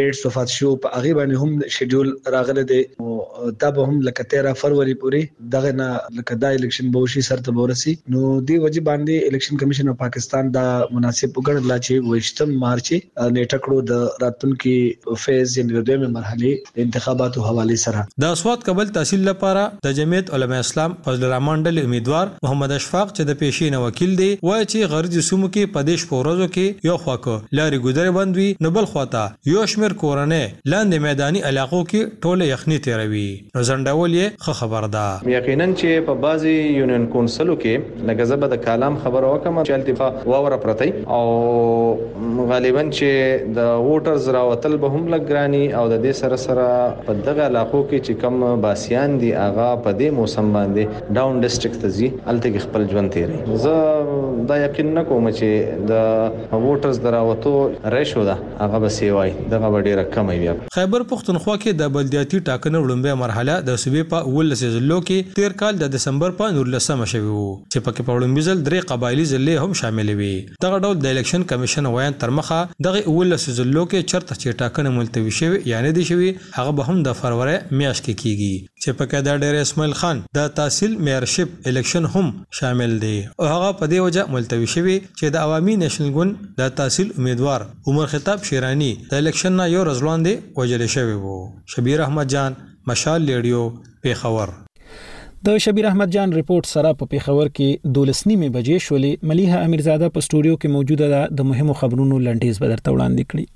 [SPEAKER 21] کینډیډیټس وفات شو په هغه باندې هم شیډول راغله دي او دا به هم لکه تیرہ فروری پورې دغه نه لکه دا الیکشن به وشي سره ته ورسي نو دی وجه باندې الیکشن کمیشن اف پاکستان دا مناسب وګڼل چې وشتم مارچ نیټه کړو د راتلونکي فیز یعنی د دویمه مرحله انتخاباتو حواله سره
[SPEAKER 20] د اصوات قبل تحصیل لپاره د جمعیت علماء اسلام فضل الرحمن ډلې امیدوار محمد اشفاق چې د پیشین وکیل دی وایي چې غرض سومو کې پدیش پورزو کې یو خواکو لاري ګذر بندوي نو بل خواته یو شمیر کورنه لاندې میداني علاقو کې ټوله یخني تیروي نو زنډول یې خه خبر ده
[SPEAKER 3] یقینا چې په بازي یونین کونسلو کې لکه زبر د کلام خبر وکم چې التفا واوره پرتی او غالبا چې د ووټرز راوتل به هم لګراني او د دې سره سره په دغه علاقو کې چې کم باسيان دي اغا په دې موسم باندې ډاون ډیسټریکټ ته ځي الته خپل ژوند تیری زه دا یقین نکوم چې د ووټرز دراوتو ریشو ده هغه به سیوای دغه ډیره کم وي
[SPEAKER 20] خیبر پختونخوا کې د بلدیاتي ټاکنو وړاندې مرحله د صوبې په ولس ضلعو کې تیر کال د دسمبر په نولسمه شوی وو چې پکې په وړاندې ځل درې قبایلی ضلع هم شامل وي دغه ډول د الیکشن کمیشن وایي تر مخه دغه ولس ضلعو کې چرته چې ټاکنه ملتوي شوی یعنی دي شوی هغه به هم د فروری میاشت کې کیږي چې پکې د ډیر اسماعیل خان د تحصیل میئرشپ الیکشن هم شامل دي او هغه په دې وجه ملتوي شوی چې د عوامي نېشنل ګوند د تحصیل امیدوار عمر خطاب شیرانی د الیکشن نه یو ورځ وړاندې وجل شوی وو شبیر احمد جان مشال ریډیو پیښور
[SPEAKER 1] د شبیر احمد جان ریپورت سره په پیښور کې دولس نیمه بجې شولې ملیحه امیرزاده په سټوډیو کې موجوده ده د مهمو خبرونو لنډیز به درته وړاندې کړي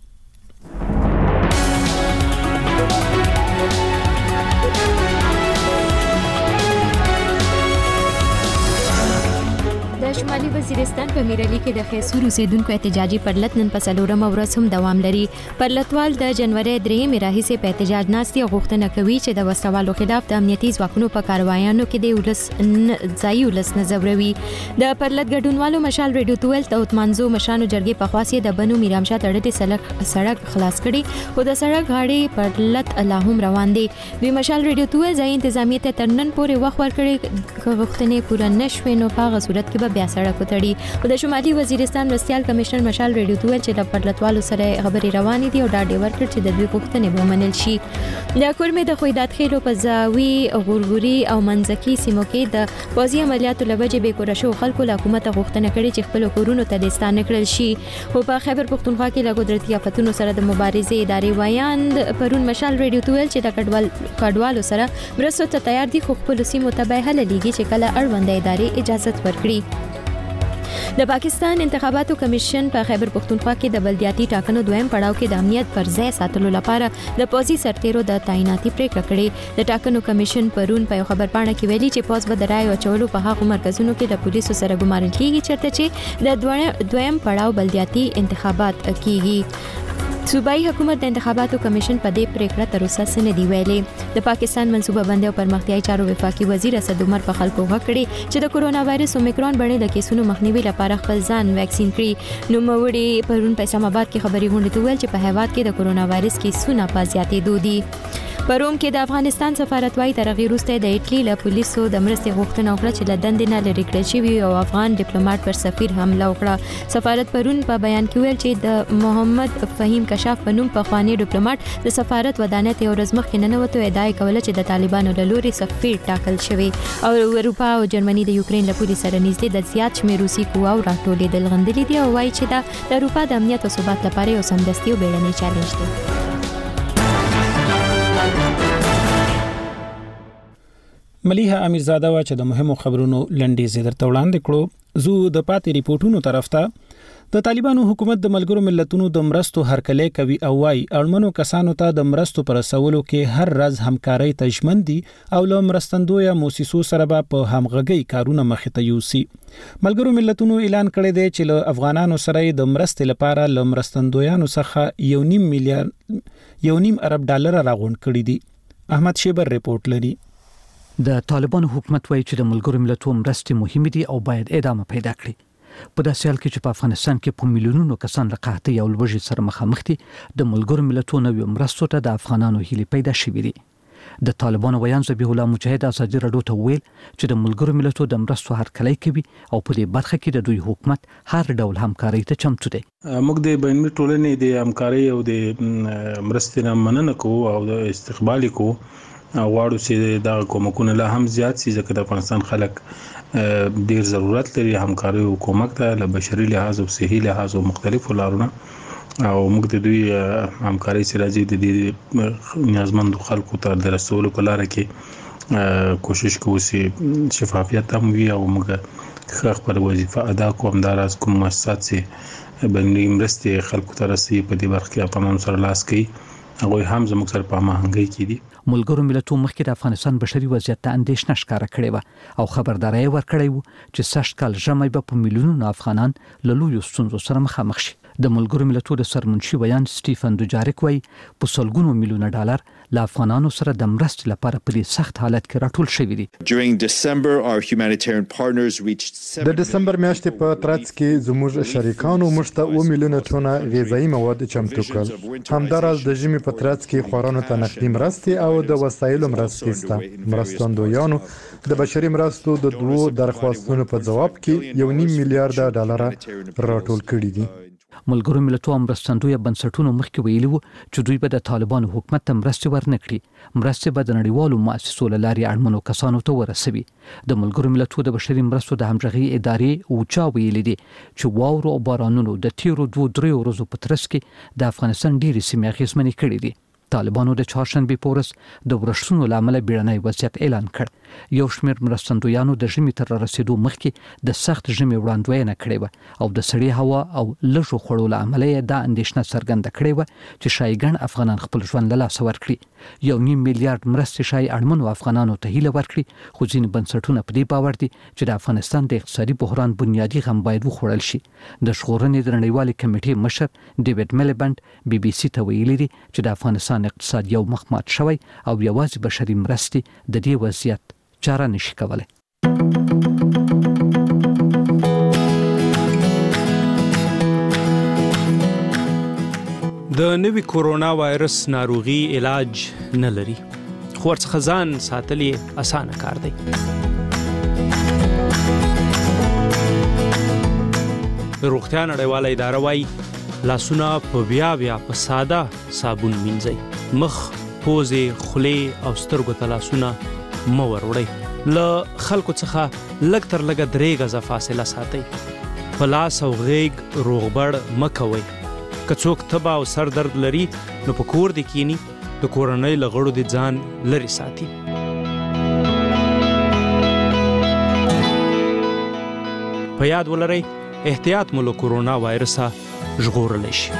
[SPEAKER 2] شمالي وزیرستان په میرالي کې د خیسور اوسیدونکو احتجاجي پرلط نن په څلورمه ورځ هم دوام لري. پرلطوال د جنوري درېمې راهیسې په احتجاج ناستي غوښتنه کوي چې د وسوالو خلاف د امنیتي ځواکونو په کاروایانو کې د ولس ځای ولس نه زوروي. د پرلط ګډونوالو مشال ریډیو تویل ته اتمنځو مشانو جرګې په خاصه د بنو میرامشاه تړلې سړک سړک خلاص کړي خو د سړک غاړې پرلط لا هم روان دي. دوی مشال ریډیو تویل ځای تنظیمي ته ترنن پورې وخت ورکړي غوښتنې پوره نشوي نو په هغه صورت کې به بیا سړک وتړي. او د شمالي وزیرستان مرستيال کمشنر مشال ریډیو تویل چې د پرلطوالو سره خبري روانې دي او دا ډېر ورکړ چې د دوی غوښتنې به منل شي. د کورمې د خویدات خېلو په زاوی غورغوري او منځکي سیمو کې د پوځي عملیاتو لوجې به کور شو خلکو له حکومت غوښتنه کړې چې خپل کورونو ته د ستانه کړل شي. او په خیبر پختونخوا کې له قدرتي آفتونو سره د مبارزې ادارې وایاند پرون مشال ریډیو تویل چې د کډوال کډوالو سره مرستو ته تیار دي خو خپل سیمو ته به هله لیږي چې کله اړوند ادارې اجازه ورکړي. د پاکستان انتخاباتو کمیشن په خیبر پختونخوا کې د بلدیاتي ټاکنو دویم پړاو کې د امنیت پر ځای ساتلو لپاره د پوځي سرتیرو د تعیناتي پریکړه کړې. د ټاکنو کمیشن پرون په خبر پاڼه کې ویلي چې پوځ به د رای اچولو په هغو مرکزونو کې د پولیسو سره ګمارل کیږي چیرته چې د دویم پړاو بلدیاتي انتخابات کیږي. صوبایي حکومت د انتخاباتو کمیشن په دې پریکړه تر اوسه څه نه دی ویلي. د پاکستان منصوبه بندي او پرمختیايي چارو وفاقي وزیر اسد عمر په خلکو غکړي چې د کورونا وایرس اومیکرون بڼې د کیسونو مخنیوي لپاره خپل ځان ویکسین کړي. نو موړي پرون په اسلام آباد کې خبري غونډه ته ویل چې په هیواد کې د کورونا وایرس کیسونه په زیاتېدو دي. په روم کې د افغانستان سفارت وايي تر غیر وروسته د اټلی له پولیسو د مرستې غوښتنه وکړه چې له دندې نه لرې کړل شوي او افغان ډیپلوماټ پر سفیر حمله وکړه. سفارت پرون په بیان کې ویل چې د محمد فهیم کشاف په نوم پخوانی ډیپلوماټ د سفارت ودانۍ ته ورځ مخکې ننوتو ادعا کوله چې د طالبانو له لوري سفیر ټاکل شوی او اروپا او جرمني د یوکرين له پولیسو سره نږدې د زیات شمېر روسي قواو راټولېدل غندلې دي او وايي چې د اروپا د امنیت او ثبات لپاره یو سمدستي او بیړنی چالش دی.
[SPEAKER 1] ملیحه امیرزاده وا چې د مهمو خبرونو لنډیز درته وړاندې کړو. زو د پاتې ریپورتونو طرف ته د طالبانو حکومت د ملګرو ملتونو د مرستو هرکلی کوي او وايي اړمنو کسانو ته د مرستو پر رسولو کې هر ورځ همکاري تجمن دي او له مرستندوی موسسو سره به په همغږي کارونه مخې ته یوسي. ملګرو ملتونو اعلان کړی دی چې له افغانانو سره د مرستې لپاره له مرستندویانو څخه یو نیم میلیارډ یو نیم ارب ډالر راغونډ کړي دي. احمد شیبر ریپورت لري.
[SPEAKER 22] د طالبانو حکومت وایي چې د ملګرو ملتونو مرستې مهمه دي او باید ادامه پیدا کړي. په داسې حال کې چې په افغانستان کې په میلیونونو کسان له قحطۍ او لوږې سره مخامخ دي د ملګرو ملتونو مرستو ته د افغانانو هیلې پیدا شوې دي. د طالبانو ویان ذبیح الله مجاهد ازادي رادیو ته ویل چې د ملګرو ملتونو د مرستو هرکلی کوي او په دې برخه کې د دوی حکومت هر ډول همکاري ته چمتو دی.
[SPEAKER 4] موږ د بینالمللي ټولنې د همکاري او د مرستې نه مننه کوو او د استقبال کوو غواړو چې دا کومکونه لا هم زیات شي ځکه د افغانستان خلک ډیر ضرورت لري همکاري او کومک ته له بشري لحاظ او صحي لحاظ او مختلفو لارونو او موږ د دوی همکاري سره د دې نیازمند خلکو ته د رسولو په لار کې کوشش کوو چې شفافیت هم وي او موږ خپل وظیفه ادا کوو. همداراز کوم مؤسسات چې بنلي مرستې خلکو ته رسي په دې برخه کې افغانانو سره لاس کوي هغه هم زموږ سره په هماهنګۍ کې دي.
[SPEAKER 22] ملګرو ملتونو مخکې د افغانستان بشري وضعیت ته اندېښنه ښکاره کړې وه او خبرداري ورکړې وه چې سږ کال ژمی به په میلیونونو افغانان له لویو ستونزو سره مخامخ شي. د ملګرو ملتونو د سرمنشي ویان سټیفن دوجاریک وایي په سلګونو میلیونه ډالر له افغانانو سره د مرستې لپاره په دې سخت حالت کې راټول شوي دي.
[SPEAKER 8] د دسمبر میاشتې په ترڅ کې زموږ شریکانو موږ ته اوه میلیونه ټونه غذایي مواد چمتو کړل. همداراز د ژمي په ترڅ کې خوارانو ته نقدي مرستې او د وسایلو مرستې شته. مرستندویانو د بشري مرستو د دوو درخواستونو په جواب کې یو نیم میلیارډ ډالر راټول کړي دي.
[SPEAKER 22] ملګرو ملتونو مرستندوی بنسټونو مخکې ویلي وو چې دوی به د طالبانو حکومت ته مرستې ورنکړي. مرستې به د نړیوالو مؤسسو له لارې اړمنو کسانو ته ورسوي. د ملګرو ملتونو د بشري مرستو د همغږي ادارې اوچا ویلي دي چې واورو او بارانونو د تیرو دوه درې ورځو په ترڅ کې د افغانستان ډېرې سیمې اغېزمنې کړې دي. طالبانو د چهارشنبې په ورځ د ورښتونو له امله بیړنی وضعیت اعلان کړ. یو شمېر مرستندویانو د ژمي تر رسیدو مخکې د سخت ژمي وړاندوینه کړې وه او د سړې هوا او لږو خوړو له امله یې دا اندېښنه څرګنده کړې وه چې ښایي ګڼ افغانان خپل ژوند له لاسه ورکړي. یو نیم میلیارډ مرستې ښایي اړمنو افغانانو ته هیله ورکړي خو ځینې بنسټونه په دې باور دي چې د افغانستان د اقتصادي بحران بنیادي غم باید وخوړل شي. د ژغورنې د نړیوالې کمیټې مشر ډیوډ میلیبنډ بي بي سي ته ویلي دي چې د افغانستان اقتصاد یو مخ مات شوی او یوازې بشري مرستې د دې وضعیت چاره نشي کولای.
[SPEAKER 23] د نوي کورونا وایرس ناروغي علاج نه لري خو ورڅخه ځان ساتل یې اسانه کار دی. د روغتیا نړیواله اداره وایي لاسونه په بیا بیا په ساده صابون مینځئ. مخ، پوزې، خولې او سترګو ته لاسونه مه وروړئ. له خلکو څخه لږ تر لږه درې غزه فاصله ساتئ. په لاس او غیږ روغبړ مه کوئ. که څوک تبه او سر درد لري نو په کور دې کینی د کورنۍ له غړو دې ځان لرې ساتي. په یاد ولرئ احتیاط مو له کورونا وایرسه ژغورلی شي.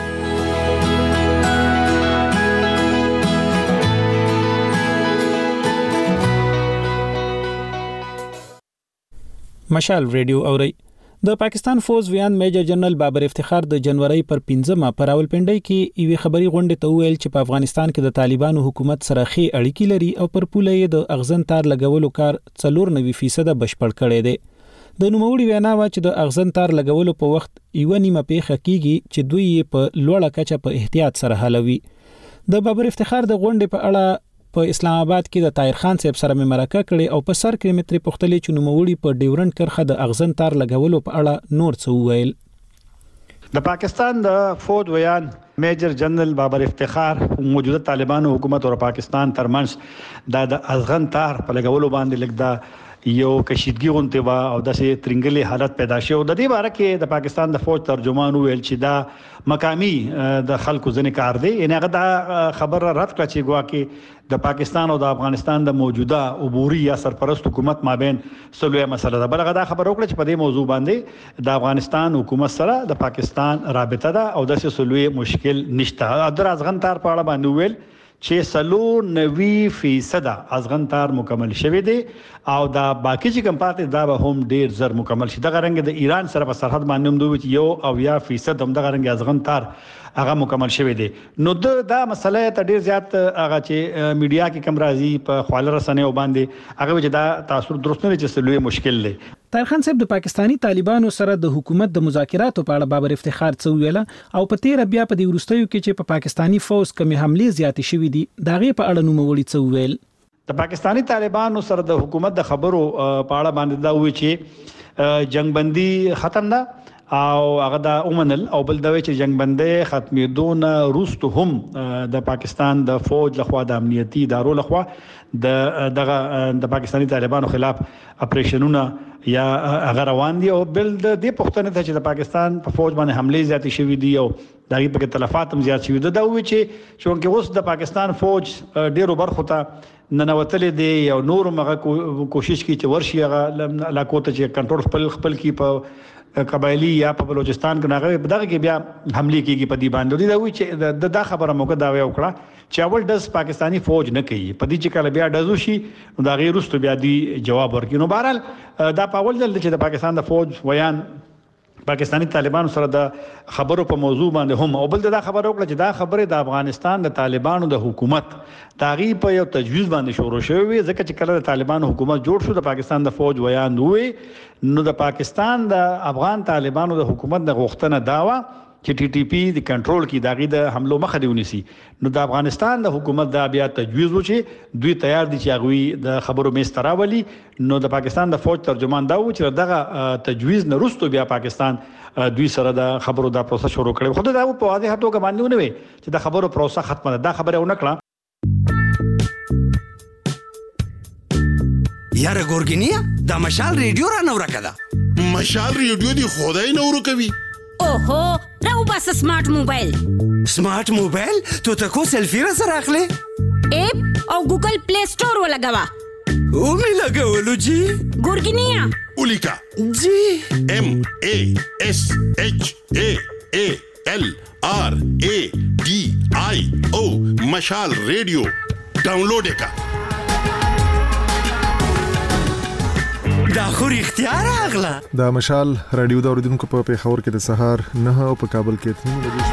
[SPEAKER 1] مشال ریډیو اوري. د پاکستان فوز ویان میجر جنرال بابر افتخار د جنوري پر پنځمه پر راولپنډي کې یوې خبري غونډه ته ویل چې په افغانستان کې د طالبانو حکومت سره خې اړیکې لري او پر پوله یې د اغزن تار لګولو کار څلور نوي فیصد بشپړ کړی دی. د نوموړي وینا وا چې د اغزن تار لګولو په وخت یو نیمه پیښه کیږي چې دوی په لوړه کچه په احتیاط سره حلوي. د بابر افتخار د غونډې په اړه په اسلام آباد کې د طاهر خان صاحب سره مرکه کړې او په سر کې متري پختلې چې نوموړي په ډیورنډ کرخه د اغزن تار لګولو په اړه نور څه وویل.
[SPEAKER 24] د پاکستان د فوج ویان میجر جنرال بابر افتخار موجوده طالبانو حکومت او پاکستان ترمنځ د اغزن تار په لګولو باندې لګدا یو کشیدګي غونته وا او داسې ترنګلي حالت پیدا شو. د دې باره کې د پاکستان د فوج ترجمان ویل چې دا مقامی د خلکو ځنې کار دی. ان هغه دا خبر رد کړ چې ګوا کې د پاکستان او د افغانستان د موجوده عبوري یا سرپرست حکومت مابین سلوه مسله ده. بلغه دا خبر وکړه چې په دې موضوع باندې د افغانستان حکومت سره د پاکستان رابطه ده او داسې سلوه مشکل نشته. د ازغن تار په اړه باندې ویل چې سلو نوي فیصد ازغن تار مکمل شوی دی او دا باقی چې کوم پاتې دا به هم ډیر زر مکمل شي. دغه رنګ د ایران سره په سرحد باندې هم دوی چې یو او یا فیصد هم دغه رنګ ازغن تار هغه مکمل شوی دی. نو دا مسله ته ډیر زیات هغه چې میډیا کې کم راځي په خواله رسنیو باندې هغه چې دا تاثیر درست نه چې سلوي مشکل دی.
[SPEAKER 1] طاهر خان صاحب د پاکستانی طالبانو سره د حکومت د مذاکراتو په اړه بابر افتخار څه ویل او په تیر بیا په دې ورستیو کې چې په پاکستانی فوز کمی حمله زیاتې شوې دي دا غي په اړه نوموړي څه ویل.
[SPEAKER 24] د پاکستانی طالبانو سره د حکومت د خبرو په اړه باندې دا وی چې جنگ بندي ختم ده او هغه دا اومنل او بل دا وی چې جنگ بندي ختمېدون روستو هم د پاکستان د فوج لخوا د امنیتي ادارو لخوا د دغه د پاکستانی طالبانو خلاف اپریشنونه یا هغه روان دي او بل د دې پښتنه ته چې د پاکستان په فوج باندې حمله زیاتې شوې دي او دغه په تلفات هم زیات شوې ده دا وی چې چونکه اوس د پاکستان فوج ډیرو برخو ته ننوتلې دي او نور مغه کوشش کوي چې ورشي هغه علاقو ته چې کنټرول خپل خپل کی په قبایلی یا په بلوچستان کې ناغه په دغه کې بیا حمله کیږي په دې باندې دا وی چې د دا خبره موقع دا وکړه چې اول داس پاکستانی فوج نه کوي په دې چې کله بیا دزو شي دا غیر رستو بیا دی جواب ورکړي نو بهرحال دا په اول ځل چې د پاکستان د فوج ویان پاکستانی طالبانو سره د خبرو په موضوع باندې هم او بل دا خبره وکړه چې دا خبره د افغانستان د طالبانو د حکومت تغییر په یو تجویز باندې شروع شوی ځکه چې کله د طالبانو حکومت جوړ شو د پاکستان د فوج ویان وی نو د پاکستان د افغان طالبانو د حکومت د غوښتنه داوا چې ټي ټي پی د کنټرول کې داغي د حملو مخه دی ونیسي نو د افغانستان د حکومت دا بیا تجویز وشي دوی تیار دي چې هغه د خبرو میستراولي نو د پاکستان د فوج ترجمان دا و چې دغه تجویز نه رستو بیا پاکستان دوی سره د خبرو دا پروسه شروع کړي خو دا په واضح توګه باندې ونه وي چې د خبرو پروسه ختمه ده دا خبره ونه کړه
[SPEAKER 5] یاره ګورګینیا دا مشال ریډیو را نو راکړه
[SPEAKER 9] مشال ریډیو دی خدای نو ورکوي
[SPEAKER 11] اوهو راو بس سمارټ موبایل
[SPEAKER 5] سمارټ موبایل تو ته کو سیلفی را سره اخلي
[SPEAKER 11] اپ او ګوګل پلی سٹور ولګوا
[SPEAKER 5] او می لګولو جی
[SPEAKER 11] ګورګینیا
[SPEAKER 9] اولیکا
[SPEAKER 5] جی
[SPEAKER 9] ام ا اس اچ ا ا ال آر ا ډي آی او مشال ریډیو ډاونلوډ کا
[SPEAKER 5] دا خو اختیار اغلا
[SPEAKER 12] دا مشال رادیو دا اوریدونکو په پیښور کې د سهار نه او په کابل کې تنو بجې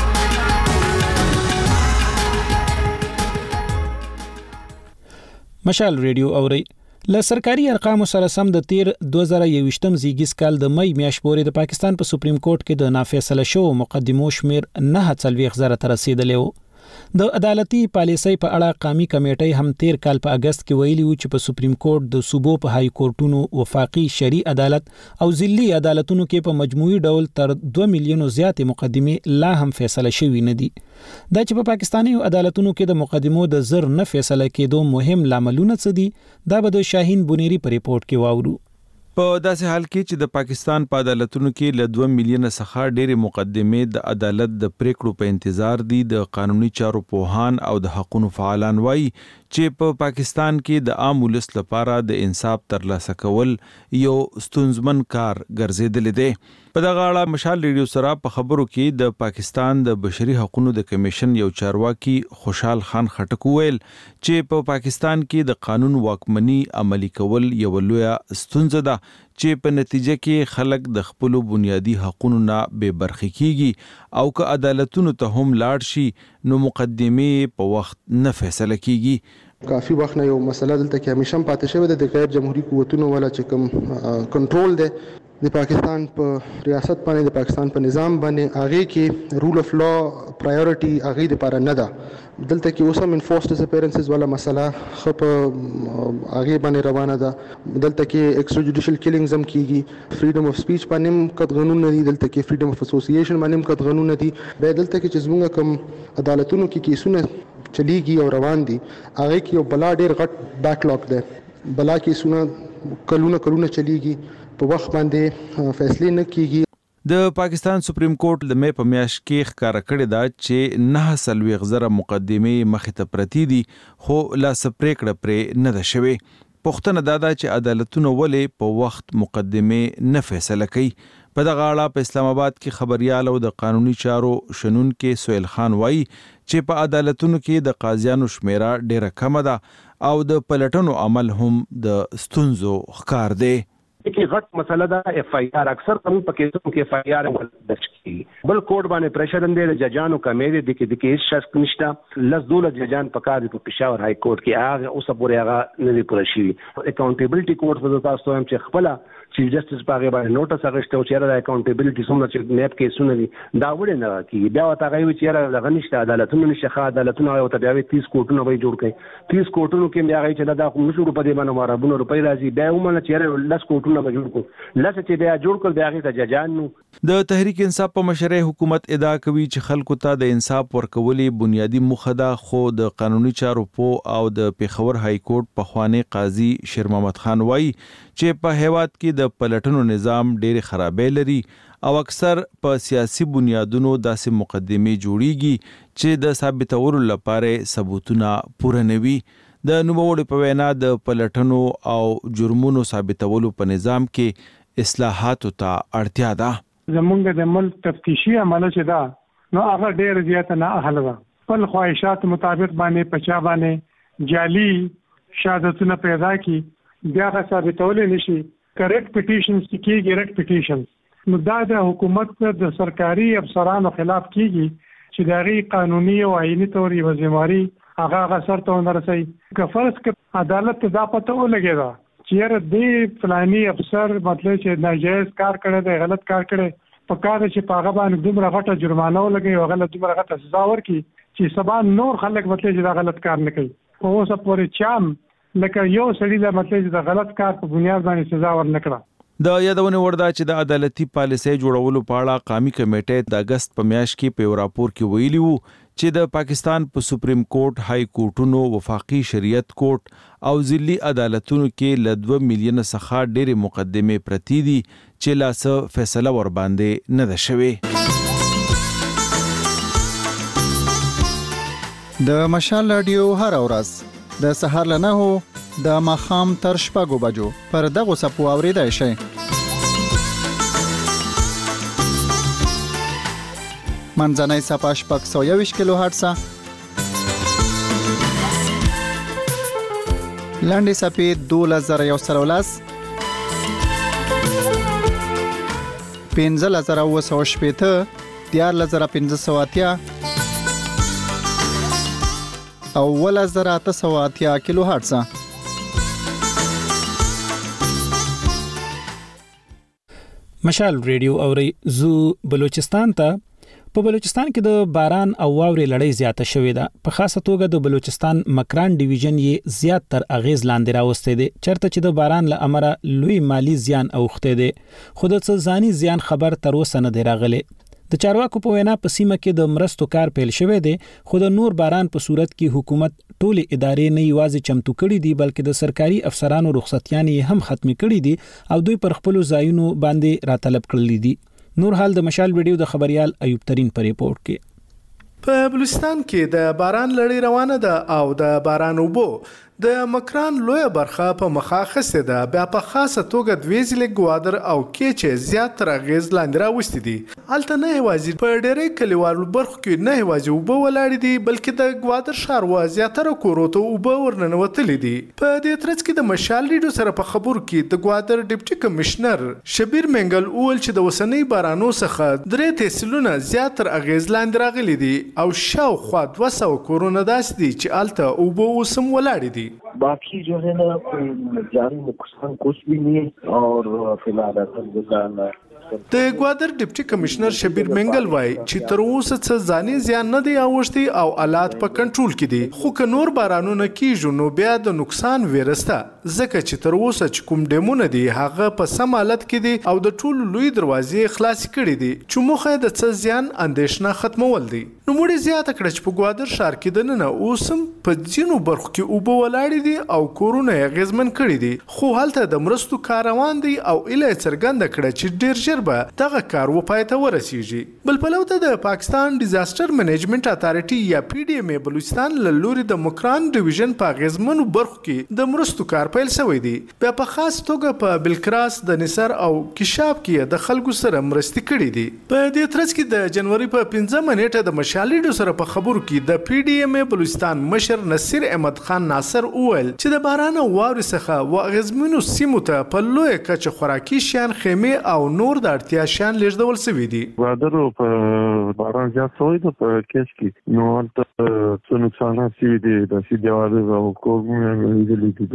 [SPEAKER 1] مشال رادیو اوري ل سرکاري ارقامو سره سم د تیر دوه زره یوویشتم زیږیز کال د مې میاشت پورې د پاکستان په سپریم کورټ کې د نافیصله شو مقدمو شمیر نه څلويخ زره تر رسیدلی و د عدالتي پالیسۍ په اړه قومي کمیټې هم تیر کال په اگست کې ویلي و چې په سپریم کورټ د صوبو په های کورټونو وفاقي شرعي عدالت او ضلعي عدالتونو کې په مجموعي ډول تر دوه میلیونو زیاتې مقدمې لا هم فیصله شوې نه دي دا چې په پاکستاني عدالتونو کې د مقدمو د زر نه فیصله کېدو مهم لاملونه څه دي دا به د شاهین بونيري په ریپورت کې واورو
[SPEAKER 17] په داسې حال کې چې د پاکستان په عدالتونو کې له دوه میلیونه څخه ډېرې مقدمې د عدالت د پریکړو په انتظار دي د قانوني چارو پوهان او د حقوقو فعالان وایي چې په پاکستان کې د عام ولس لپاره د انصاف ترلاسه کول یو ستونزمن کار ګرځیدلی دی په دغه اړه مشال ریډیو سره په خبرو کې د پاکستان د بشري حقوقو د کمیشن یو چارواکي خوشحال خان خټک ویل چې په پاکستان کې د قانون واکمني عملي کول یو لوی ستونزه ده چې په نتیجه کې خلک د خپل بنیادی حقوقو نه بے برخې کیږي او که عدالتونو ته هم لاړ شي نو مقدمه په وخت نه فیصله کیږي
[SPEAKER 25] کافی وخت نه یو مسله دلته کې همیشه پاتې شوی د غیر جمهوریت قوتونو ولا چې کوم کنټرول دی د پاکستان په ریاست باندې د پاکستان په نظام باندې هغه کې رول اف لا پرایورټي هغه د لپاره نه ده دلته کې اوس هم انفورس ډیسپیرنسز ولا مسله خپ هغه باندې روانه ده دلته کې ایکسترا جوډیشل کیلینګز هم کیږي فریډم اف سپیچ باندې کټ قانون نه دي دلته کې فریډم اف اسوسییشن باندې کټ قانون نه دي به دلته کې چې زموږ کوم عدالتونو کې کیسونه چلیږي او روان دي هغه کې یو بلا ډیر غټ بیکلاګ ده بلا کیسونه کلونه کلونه چلیږي په وخت باندې فیصله نه کیږي
[SPEAKER 17] د پاکستان سپریم کورټ د مې په میاشت کې ښکارا کړی دا چې نه سلويغ زره مقدمه مخې ته پرتی دي خو لا سپریکړه پرې نه ده شوی پښتنه دا ده چې عدالتونه ولې په وخت مقدمه نه فیصله کوي په دغه اړه په اسلام آباد کې خبريال او د قانوني چارو شنون کې سہیل خان وایي چې په عدالتونو کې د قاضیانو شمیره ډیره کم ده او د پلټنو عمل هم د ستونزو ښکار دی
[SPEAKER 26] کې غټ مسله ده اف آی آر اکثر قانون په کیسونو کې اف آی آر درج کیږي بل کوډ باندې پریشر اندې ججانو کمې دي کې د کیس شخص نشته لس دوله ججان په کار په پېښور های کورټ کې هغه اوس پورې هغه نه دی پوره شي اکاونټیبلټي کوډ په تاسو هم چې خپل چیف جسټس په هغه باندې نوټس اغشته او چیرې د اکاونټیبিলিټي څومره چې نیب کیسونه دي دا وړي نه کی بیا وتا غوي چې را غنښت عدالتونو نشه عدالتونو او ته بیا تیس کوټونه به جوړ کړي تیس کوټونو کې بیا غي چې دا خو نشو په دې باندې مرابونو روپۍ راځي بیا ومنه چیرې لاس کوټونه به جوړ کړو لاس چې بیا جوړ کړ بیا غي ته ججان نو
[SPEAKER 17] د تحریک انصاف په مشرۍ حکومت ادعا کوي چې خلکو ته د انصاف ورکولې بنیادی موخه ده خو د قانوني چارو په او د پیښور های کورټ په خوانی قاضي شیر محمد خان وایي چې په هیواد کې د پلټنو نظام ډېر خرابې لري او اکثر په سیاسي بنیادونو داسې مقدمې جوړیږي چې د ثابتولو لپاره ثبوتونه پوره نه وي د نوموړي په وینا د پلټنو او جرمونو ثابتولو په نظام کې اصلاحاتو ته اړتیا ده
[SPEAKER 6] زمونږ د ملک تفتیشي عمل چې دا نو هغه ډېر زیات نه اهل ده خپل خواهشات مطابق باندې پچا باندې جعلي شهادتونه پیدا کی بیا ثابتول نشي کریکټ پټیشنز کیږي ریکټ پټیشنز نو دا د حکومت د سرکاري افسرانو خلاف کیږي چې دغه قانوني او آئینی تور یو ځمواري هغه غسر ته ورسي که فرض ک عدالت دا پته ولګي دا چې دې فلاني افسر مطلب چې ناجایز کار کړی دی غلط کار کړی په کار چې پاغه باندې دومره غټه جرمانه ولګي او غلط دومره غټه سزا ورکړي چې سبا نور خلک مطلب چې دا غلط کار نه کوي او اوس پورې چام لکه یو سړي دا مطلب چې دا غلط کار په بنیاد باندې سزا ورنکړه
[SPEAKER 17] د یادونه وردا چې د عدالتي پالیسۍ جوړولو په اړه قومي کمیټه د اگست په میاشت کې په راپور کې ویلي وو چې د پاکستان په سپریم کورټ های کورټونو وفاقي شریعت کورټ او ضلعي عدالتونو کې ل دوه میلیون څخه ډېر مقدمې پرتی دي چې لا څه فیصله ور باندې نه ده شوې
[SPEAKER 7] د مشال رادیو هر ورځ د سهار له نه د ماخام تر شپږو بجو پر دغه سپو اوریدای شي منځنۍ صفه شپږ سوه یوویشت کیلو هرتز لاندې صفې دولس زره یو سل او لس پنځلس زره اوه سوه شپېته دیارلس زره پنځه سوه اتیا او ولس زره اته سوه اتیا کیلو هرتز
[SPEAKER 1] مشال ریډیو اوري زو بلوچستان ته په بلوچستان کې د باران او واورې لړۍ زیاته شوې ده په خاصه توګه د بلوچستان مکران ډیویژن یې زیات تر اغیز لاندې راوستي دي چرته چې د باران له امره لوی مالی زیان اوخته دي خو د څه ځاني زیان خبر تر اوسه نه دی راغلی د چارواکو په وینا په سیمه کې د مرستو کار پیل شوی دی خو د نور باران په صورت کې حکومت ټولې ادارې نه یوازې چمتو کړي دي بلکې د سرکاري افسرانو رخصتیانې هم ختمې کړي دي او دوی پر خپل ځایونو باندې راتلب کړل دي نور حال د مشال ویډیو د خبريال ایوب ترين په ریپورت کې
[SPEAKER 10] په بلوچستان کې د باران لړۍ روانه ده او د باران وبو د مکران لوی برخه په مخاخسته ده بیا په خاصه توګه د ویزل ګوادر او کې زیات تر غیز لاندې راوستي دي الته نه هوازي په ډېرې کلیوالو برخو کې نه هوازي وبو ولاړ دي بلکې د ګوادر ښار وزیاتره کوروته وبو ورننوتل دي په دې ترڅ کې د مشال ریډیو سره په خبرو کې د ګوادر ډیپټي کمشنر شبیر منګل اول چې د وسنۍ بارانو څخه درې تحصیلونه زیات تر غیز لاندې راغلي دي او شاوخوا دوه سوه کورونه داسې دي چې الته وبو اوسم ولاړ دي
[SPEAKER 13] बाकी जो है ना जान नुकसान कुछ भी नहीं और फिलहाल अल्हम्दुलिल्लाह
[SPEAKER 10] د ګوادر ډیپټي کمشنر شبیر منګل وای چې تر اوسه څه ځاني زیان نه دی اوښتي او حالات په کنټرول کې دي خو که نور بارانونه کیږي نو بیا د نقصان ویرسته ځکه چې تر اوسه چې کوم ډیمونه دي هغه په سم حالت کې دي او د ټولو لوی دروازې خلاص کړي دي چې موخه د څه زیان اندیشنه ختمول دي نو موږ زیاته کړه چې په ګوادر ښار کې د نن اوسم په ځینو برخو کې اوبه ولاړې دي او کورونه یې اغیزمن کړي دي خو هلته د مرستو کار روان دي او ایله څرګنده کړه چې ډیر ژر به دغه کار وپای ته ورسیږي بل پلو ته د پاکستان ډیزاستر منیجمنت اتارټي یا پی ډی ایم بلوچستان له لوري د مکران ډیویژن په غزمنو برخو کې د مرستو کار پیل شوی دی بیا په خاص توګه په بلکراس د نصر او کشاب کې د خلکو سره مرستې کړې دي په دې ترڅ کې د جنوري په پنځمه نیټه د مشالډو سره په خبرو کې د پی ډی ایم بلوچستان مشر نصیر احمد خان ناصر اول چې د باران او واورې څخه و غزمنو سیمو ته په لوی کچه خوراکي شیان خیمه او نور د اړتیا شیان لیږدول شوي دي
[SPEAKER 18] ګوادر په باران زیات شوی دی په کیس کې نو هلته څه نقصانات شوي دي داسې دیوالونه او کورونه لیدلي دي دورې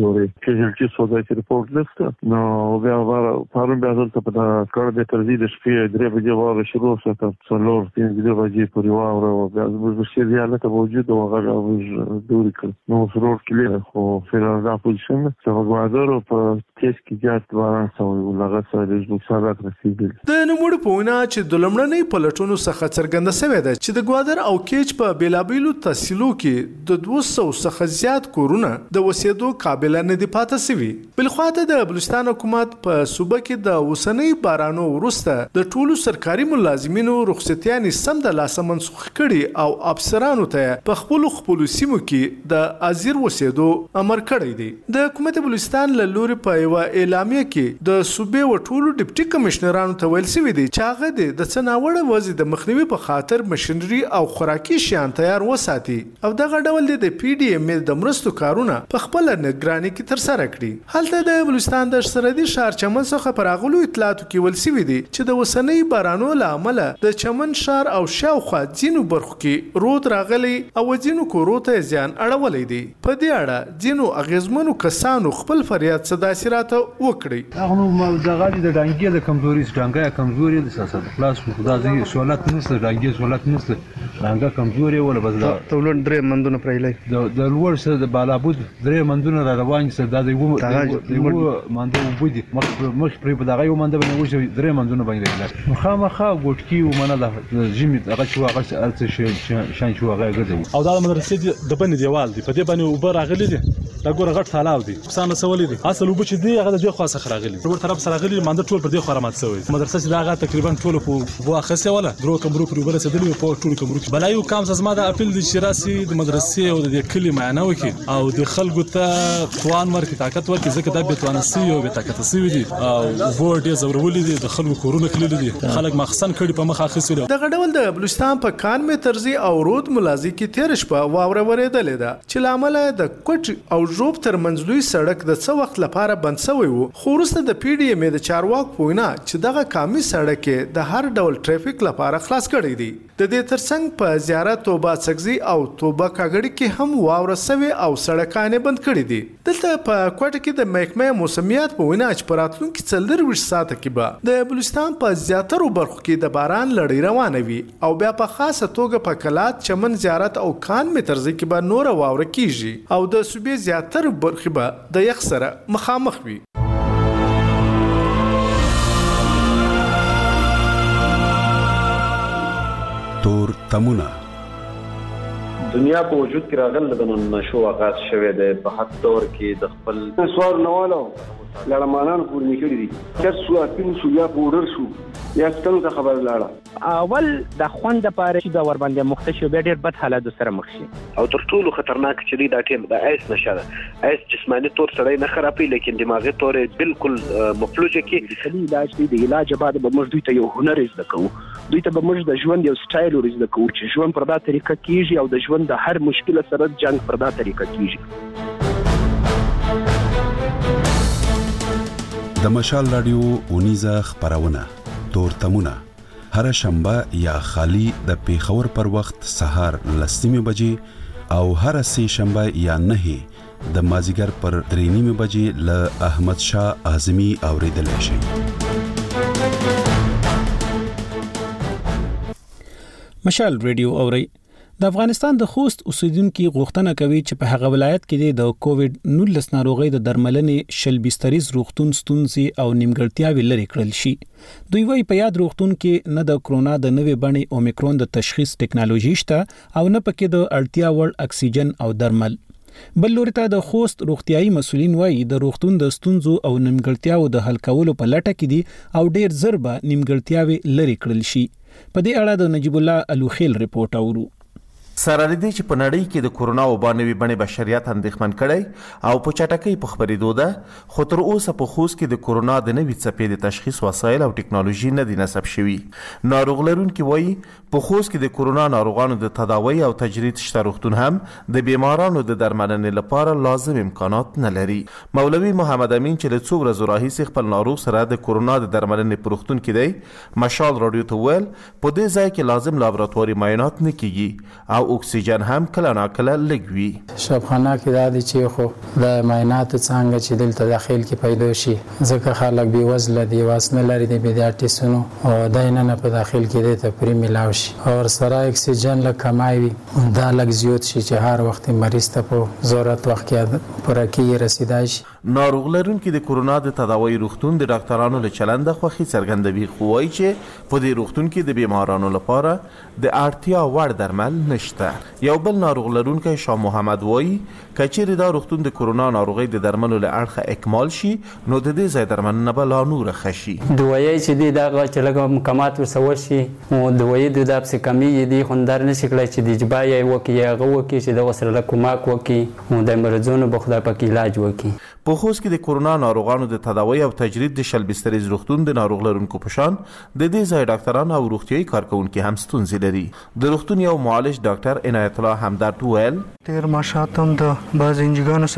[SPEAKER 18] کیژلټي سودایي ریپورت لسته نو بیا پرون بیا دلته په کار د ترځي د شپې درې بجې واره شروع شو تر څلور تین درې بجې پورې واوره او بیا زموږ شریانه ته موجود او هغه موږ دوری کړ نو سرور کلی خو فلاندا پوزیشن څه وګړو په تیس کې جات واره سو لږه سره د مصابات رسیدل
[SPEAKER 10] د نوموړو په وینا چې د لمړنۍ پلټونو څخه څرګنده شوې ده چې د ګوادر او کیچ په بیلابیلو تحصیلو کې د دوه سوه څخه زیات کورونه د وسیدو قابل نه دي پاتې شوي. بلخواته د بلوچستان حکومت په صوبه کې د اوسنۍ بارانو وروسته د ټولو سرکاري ملازمینو رخصتیانې سم د لاسه منسوخ کړي او افسرانو ته په خپلو خپلو سیمو کې د ازیر وسیدو امر کړی دی. د حکومت بلوچستان له لوري په یوه اعلامیه کې د صوبې و ټولو ډیپټي کمشنرانو ته ویل شوي دی چې هغه د د څه ناوړه وضع د مخنیوي په خاطر مشنري او خوراکي شیان تیار وساتي او دغه ډول د پی ډي ایم د مرستو کارونه په خپل نگراني کې ترسره کړي. هلته د بلوچستان د سرحدي ښار چمن څخه پر اغلو اطلاعاتو کې ول سوي دي چې د وسنۍ بارانو له امله د چمن ښار او شاوخوا ځینو برخو کې رود راغلی او ځینو کورو ته زیان اړولی دی. په دې اړه ځینو اغیزمنو کسانو خپل فریاد صداسرات وکړي.
[SPEAKER 3] هغه نو دغه د ډانګي د کمزوري ډانګي کمزوري د سیاست خلاص خدا دې سہولت نشته ډانګي سہولت نشته ډانګا کمزوري ولا بس دا
[SPEAKER 25] تولون درې مندونه پرېلای
[SPEAKER 3] د لوړ سره د بالابود درې مندونه را روان سره د یو منده وبدي مخ مخ پرې په دغه یو منده باندې وځي درې مندونه باندې مخامخه ګوټکی و منه د جیمي هغه شو هغه ارڅ شان شو هغه ګرځي
[SPEAKER 14] او دا مدرسې د بنې دیوال دی په دې باندې وبر راغلي دي دا ګوره غټ تالاو دی څنګه سوالې دي اصل وب چې دی هغه د دې خاصه راغلي ور طرف سره راغلي منده ټول پر دې خرامات شوی مدرسې دا هغه تقریبا ټول په واخصه ولا درو کمرو پر وبر سدلی په ټول کمرو بلایو کام زما د اپیل د شراسي د مدرسې او د کلی معنا وکي او د خلکو ته توان ورکړي طاقت ورکړي ځکه دا به توان سي او به طاقت سي دي او ورډ یې زورولې دي د خلکو کورونه کړل دي خلک مخسن کړي په مخه اخیسول
[SPEAKER 10] دغه ډول د بلوچستان په کان می ترزي او رود ملازي کې تیر شپه واوره ورېدلې ده چې لامل د کوټ او ژوب تر منځلوي سړک د څو وخت لپاره بند شوی وو خو وروسته د پی ډي ایم د چارواک پوینا چې دغه کامي سړک د هر ډول ټریفیک لپاره خلاص کړی دی. د دې ترڅنګ په زیارت توبه سګزي او توبه کاګړي کې هم واوره سوي او سړکانې بند کړي دي. دلته په کوټه کې د محکمه موسمیات په وینا چې پراتلون کې څلور ویش ساعته کې به د بلوچستان په زیاترو برخو کې د باران لړۍ روانه وي او بیا په خاصه توګه په کلات چمن زیارت او کان مترزي کې به نور واوره کیږي او د صوبې زیاتر برخې به د یخ سره مخامخ وي.
[SPEAKER 15] تور تمونه
[SPEAKER 16] دنیا په وجود کې راغله د نشو آغاز شوه د په حد دور کې د خپل سوال نوالو لړمانان پورې نکړي دي چې سو اپین سو یا پورډر شو یا ستنو ته خبر لاړه
[SPEAKER 19] اول د خوند لپاره چې د ور باندې مختشو به ډېر بد حالات سره مخ شي
[SPEAKER 26] او تر ټولو خطرناک چې دی دا ټیم د ایس نشه ایس جسمانی طور سره نه خرابې لیکن دماغي طور بالکل مفلوجه کې
[SPEAKER 19] خلی علاج دی د علاج بعد به موږ دوی ته یو هنر زده کوو دوی ته به موږ د ژوند یو سټایل ورزده کوو چې ژوند پر دا طریقه کیږي او د ژوند د هر مشکل سره جنگ پر دا طریقه کیږي.
[SPEAKER 15] د مشال رادیو اونیزه خبرونه تور تمونه هر شنبه یا خالی د پیښور پر وخت سهار لسمه بجې او هر سه شنبه یا نه د مازیګر پر درې نیمه بجې ل احمد شاه اعظمي اوریدل شي.
[SPEAKER 1] مشال رادیو اوري د افغانستان د خوست اوسیدونکو غوښتنه کوي چې په هغه ولایت کې د کووډ نولس ناروغي د درملنې شل بستریز روغتون ستونزې او نیمګړتیاوې لري کړل شي. دوی وايي په یاد روغتون کې نه د کرونا د نوې بڼې اومیکرون د تشخیص ټکنالوژي شته او نه پکې د اړتیا وړ اکسیجن او درمل. بل لوري ته د خوست روغتيایي مسولین وايي د روغتون د ستونزو او نیمګړتیاو د حل کولو په لټه کې دي او ډیر زربه نیمګړتیاوې لري کړل شي. په دې اړه د نجیب الله الوخیل رپورټ اورو.
[SPEAKER 21] سره لدی چې په نړۍ کې د کورونا وبا نوې بڼې بشریت اندېښمن کړي او په چټکۍ په خبرېدو ده خو تر اوسه په خوست کې د کورونا د نوې څپې د تشخیص وسایل او ټکنالوژي نه دي نصب شوي. ناروغ لرونکي وایي په خوست کې د کورونا ناروغانو د تداوی او تجرید شته روغتون هم د بیمارانو د درملنې لپاره لازم امکانات نه لري. مولوي محمد امین چې له څو ورځو راهیسې خپل ناروغ سره د کورونا د درملنې په روغتون کې دی مشال رادیو ته ویل په دې ځای کې لازم لابراتواري معاینات نه کیږي او اکسیجن هم کله ناکله لږ وي.
[SPEAKER 2] شبخانه کې دا دي چې خو د معایناتو څنګه چې دلته داخل کې پیدا شي ځکه خلک بې وزله دي واس نه لري د پیډیاټریسونو او دا نه په داخل کې دی ته پرې ملاو شي او سره اکسیجن لږ کمای وي دا لږ زیات شي چې هر وخت مریض ته په ضرورت وخت کې پوره کې رسیدای شي.
[SPEAKER 21] ناروغ لرونکي د کورونا د تداوی روغتون د ډاکټرانو له چلنده خوښي څرګندوي خو وایي چې په دې روغتون کې د بیمارانو لپاره د اړتیا وړ درمل نشته. یو بل ناروغ لرونکی شاه محمد وایي که چیرې دا روغتون د کورونا ناروغۍ د درملو له اړخه اکمال شي نو د دې ځای درملنه به لا نوره ښه شي.
[SPEAKER 4] دوایي چې دی دغه چې لږ مکمات ورسره وشي او دوایي د داسې کمې دي خوندار نشي کړی چې د اجبا یې وکړي یا هغه وکړي چې دغه سره لږ کومک وکړي او د مریضانو به خدای پاک علاج وکړي.
[SPEAKER 21] په خوست کې د کورونا ناروغانو د تداوی او تجرید د شل بستریز روغتون د ناروغ لرونکو په شان د دې ځای ډاکټران او روغتیایي کارکونکي هم ستونزې لري. د روغتون یو معالج ډاکټر عنایت الله همدرد وویل
[SPEAKER 8] تیر ماشات هم د بعض انجګانو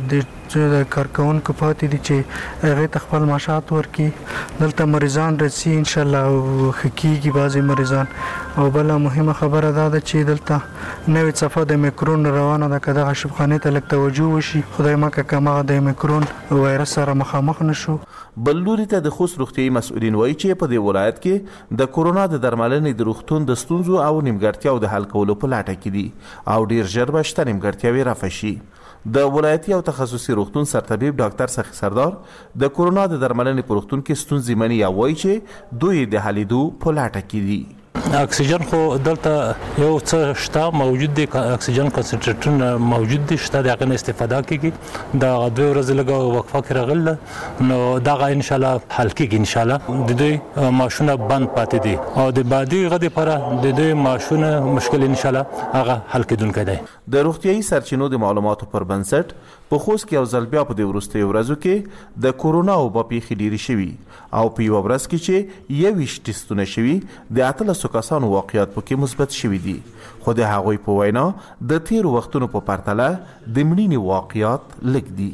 [SPEAKER 8] سره د کارکونکو پاتې دي چې هغې ته خپل ماشات ورکړي دلته مریضان رسي انشاءالله او ښه کېږي بعضې مریضان. او بله مهمه خبره دا ده چې دلته نوې څپه د میکرون روانه ده که دغه شبخانې ته لږ توجه وشي خدای مکه که همغه د میکرون وایرس سره مخامخ نشو.
[SPEAKER 21] بل لوري ته د خوست روغتیایي مسؤلین وایي چې په دې ولایت کې د کورونا د درملنې د روغتون د ستونزو او نیمګړتیاو د حل کولو په لټه کې دي او ډیر ژر به شته نیمګړتیاوې رفع شي. د ولایتي او تخصصي روغتون سرطبیب ډاکټر سخي سردار د کورونا د درملنې په روغتون کې ستونزې مني او وایي چې دوی د حلیدو په لټه کې دي.
[SPEAKER 20] اکسیجن خو دلته یو څه شته موجود دي اکسیجن کنسنټریټرونه موجود دي شته د هغه استفاده کیږي د دوه ورځې لګو وقفه کې راغله نو دا ان شاء الله حل کیږي ان شاء الله. د دوی ماشونه بند پاتې دي او د بعدي غدي لپاره د دوی ماشونه مشکل ان شاء الله هغه حل کیدونکي دی.
[SPEAKER 21] د روغتیایي سرچینو د معلوماتو پر بنسټ په خوست کې یو ځل بیا په دې وروستیو ورځو کې د کورونا وبا پیښې ډېرې شوي او په یوه ورځ کې چې یوویشت ټسټونه شوي د اتلسو کسانو واقعیات پکې مثبت شوي دي خو د هغوی په وینا د تیرو وختونو په پرتله د مړینې واقعیات لږ دي.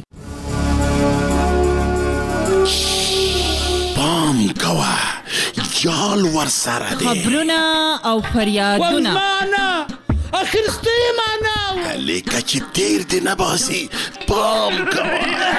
[SPEAKER 9] پام کوه جال ورسره دی
[SPEAKER 22] خبرونه او فریادونه
[SPEAKER 9] اخرسته معنا لیکه چې تیر دی نباسي پام کوه.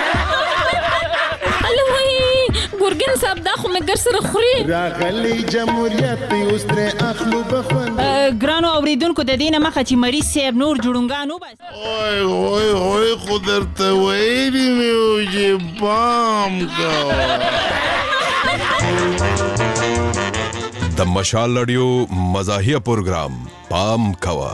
[SPEAKER 22] ګورګین صاحب دا خو مګر سره خوري
[SPEAKER 23] راغلی جمهوریت اوس تر اخلو بخوند
[SPEAKER 22] ګرانو اوریدونکو د دینه مخه چې مریض صاحب نور جوړونګانو بس
[SPEAKER 9] اوه اوه اوه خو درته ویلي مې و چې پام
[SPEAKER 27] کوه. د مشال رادیو مزاحیه پروګرام پام کوه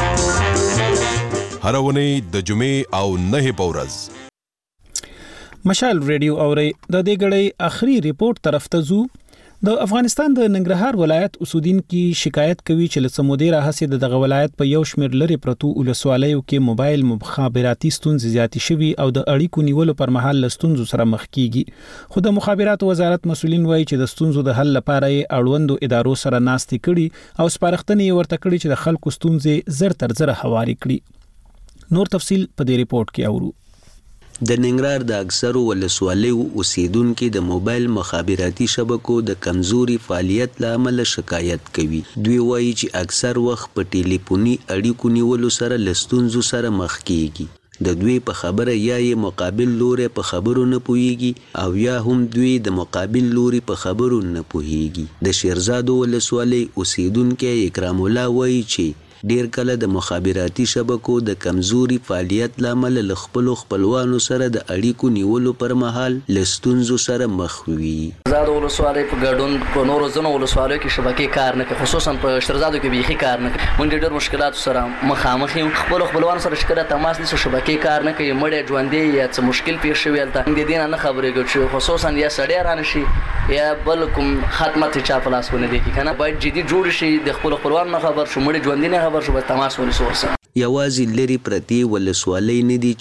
[SPEAKER 27] هر ونې د جمعې او نه په ورځ.
[SPEAKER 1] مشال ریډیو اوري د دې غړې اخري ریپورت طرف ته زو. د افغانستان د ننګرهار ولایت اوسیدونکو شکایت کوي چې لسمودي راهسه دغه ولایت په یو شمېر لري پرتو ولسوالیو کې موبایل مخابراتي ستونزې زیاتې شوي او د اړیکو نیولو پر مهال لستونزو سره مخ کیږي. خو د مخابراتو وزارت مسولین وایي چې د ستونزو د حل لپاره یې اړوندو ادارو سره ناستې کړي او سپارښتنې ورته کړي چې د خلکو ستونزې زر تر زر هواري کړي. نور تفصیل په دې ریپورت کې اورو.
[SPEAKER 28] د ننګرهار د اکثرو ولسوالیو اوسیدونکو د موبایل مخابراتي شبکو د کمزوري فعالیت لامل شکایت کوي. دوی وایي چې اکثر وخت په ټلیفوني اړیکو نیولو سره لستونزو سره مخ کیږي. د دوی په خبره یا یې مقابل لوري په خبرو نه پوهیږي او یا هم دوی د مقابل لوري په خبرو نه پوهیږي. د شیرزادو ولسوالۍ اوسیدونکو اکرام الله وایي چې ډیر کله د مخابراتي شبکو د کمزوري فعالیت لامل ل خپل خپلوانو سره د اړیکو نیولو پر مهال لستونزو سره مخ وي.
[SPEAKER 29] زادو ولسوالۍ په ګډون په نورو ځینو ولسوالیو کې شبکې کار نه کوي خصوصا په شیرزادو کې بیخي کار نه کوي. موږ ډېر مشکلات سره مخامخ یو خپل خپلوانو سره شکایت تماس نشو شبکې کار نه کوي مړې ژوندې یا څه مشکل پیښ شوی الته د دې نه خبرې کوي خصوصا یا سړی رانه شي یا بل کوم خدمت چا په لاس ونه دي کنه باید جدي جوړ شي د خپل خپلوانو خبر شو مړې ژوندې نه خبر شو بس تماس ونیسو ورسره.
[SPEAKER 28] یوازې لري پرتی ولسوالۍ نه دي چې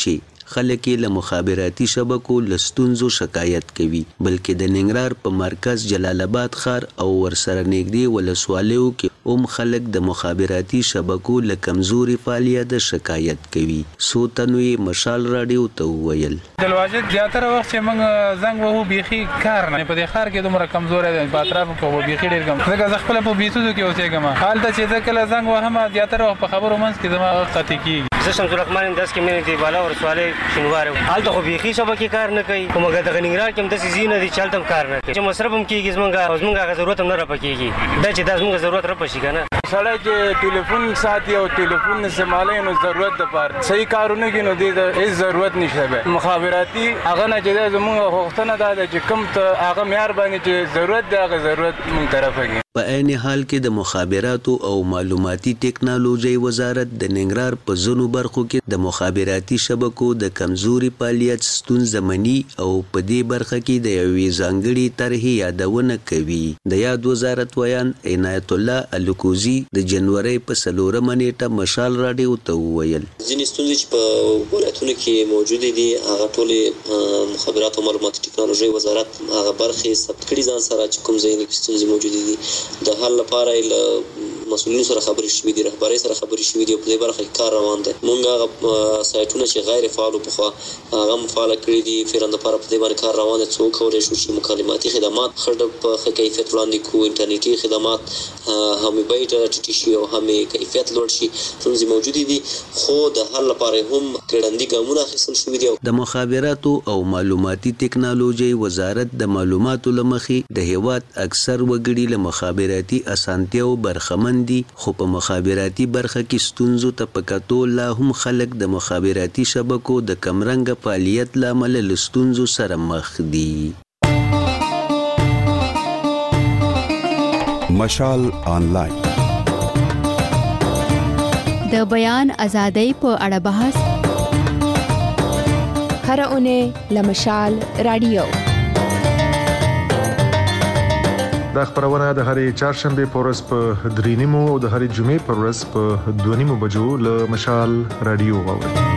[SPEAKER 28] خلک له مخابراتي شبکو لستونزو شکایت کوي بلکې د ننګرهار په مرکز جلال آباد ښار او ورسره نږدې ولسوالیو کې هم خلک د مخابراتي شبکو له کمزوري فعالیت شکایت کوي. څو تنو یې مشال راډیو ته وویل
[SPEAKER 5] دلواجد زیاتره وخت چې موږ زنګ وهو بیخي کار نه په دې ښار کې دومره کمزوری دی په اطرافو کې وو بیخي ډېر کم ځکه زه خپله په بیسودو کې اوسېږم هلته چې زه کله زنګ وهم زیاتره وخت په خبرو منځ کې زما قطع کېږي.
[SPEAKER 6] زه شمس الرحمن یم داسې کمیونټي بالا ولسوالۍ شینوار یم هلته خو بیخي شبکې کار نه کوي خو مګر دغه ننګرهار کې هم داسې ځای نه دي چې هلته هم کار نه کوي چې مصرف هم کېږي زمونږ او زمونږ هغه ضرورت هم نه راپکېږي دا چې دا زمونږ ضرورت راپشي که نه
[SPEAKER 7] سړی چې ټلیفون ساتي او ټلیفون استعمالوي نو ضرورت دپاره صحیح کارونه کوي نو دې ته هېڅ ضرورت نشته بیا مخابراتي هغه نه چې دا زمونږ غوښتنه دا ده چې کوم ته هغه معیار باندې چې ضرورت دی هغه ضرورت مونږ طرفه کړي.
[SPEAKER 28] په عین حال کې د مخابراتو او معلوماتي ټکنالوژي وزارت د ننګرهار په ځینو برخو کې د مخابراتي شبکو د کمزوري فعالیت ستونزه مني او په دې برخه کې د یوې ځانګړې طرحې یادونه کوي. د یاد وزارت ویان عنایت الله الکوزي د جنوري په څلورمه نیټه مشال راډیو ته وویل
[SPEAKER 11] ځینې ستونزې چې په ولایتونو کې موجودې دي هغه ټولې مخابرات او معلوماتي ټکنالوژي وزارت هغه برخې ثبت کړي ځان سره چې کوم ځای کې ستونزې موجودې دي د حل لپاره له مسؤلینو سره خبرې شوې دي رهبرۍ سره خبرې شوې دي او په دې برخه کې کار روان دی. موږ هغه سایټونه چې غیر فعال پخوا هغه هم فعاله کړي دي فعلا لپاره په دې باندې کار روان دی څو کولی شو چې مکالماتي خدمات ښه په ښه کیفیت وړاندې کړو انټرنیټي خدمات همې بیې ټیټې شي او همې کیفیت لوړ شي ستونزې موجودې دي خو د حل لپاره هم ګړندي ګامونه اخیستل شوي دي.
[SPEAKER 28] د مخابراتو او معلوماتي ټکنالوژي وزارت د معلوماتو له مخې د هیواد اکثر وګړي له مخابراتي اسانتیاو برخمن دي خو په مخابراتي برخه کې ستونزو ته په کتو لا هم خلک د مخابراتي شبکو د کمرنګه فعالیت له امله له ستونزو سره مخ دي.
[SPEAKER 15] مشال آنلاین
[SPEAKER 12] د بیان ازادۍ په اړه بحث هر اونۍ له مشال راډیو.
[SPEAKER 13] دا خبرونه د هرې چهارشنبه په ورځ په درې نیمو او د هرې جمعې په ورځ په دوه نیمو بجو له مشال راډیو واورئ.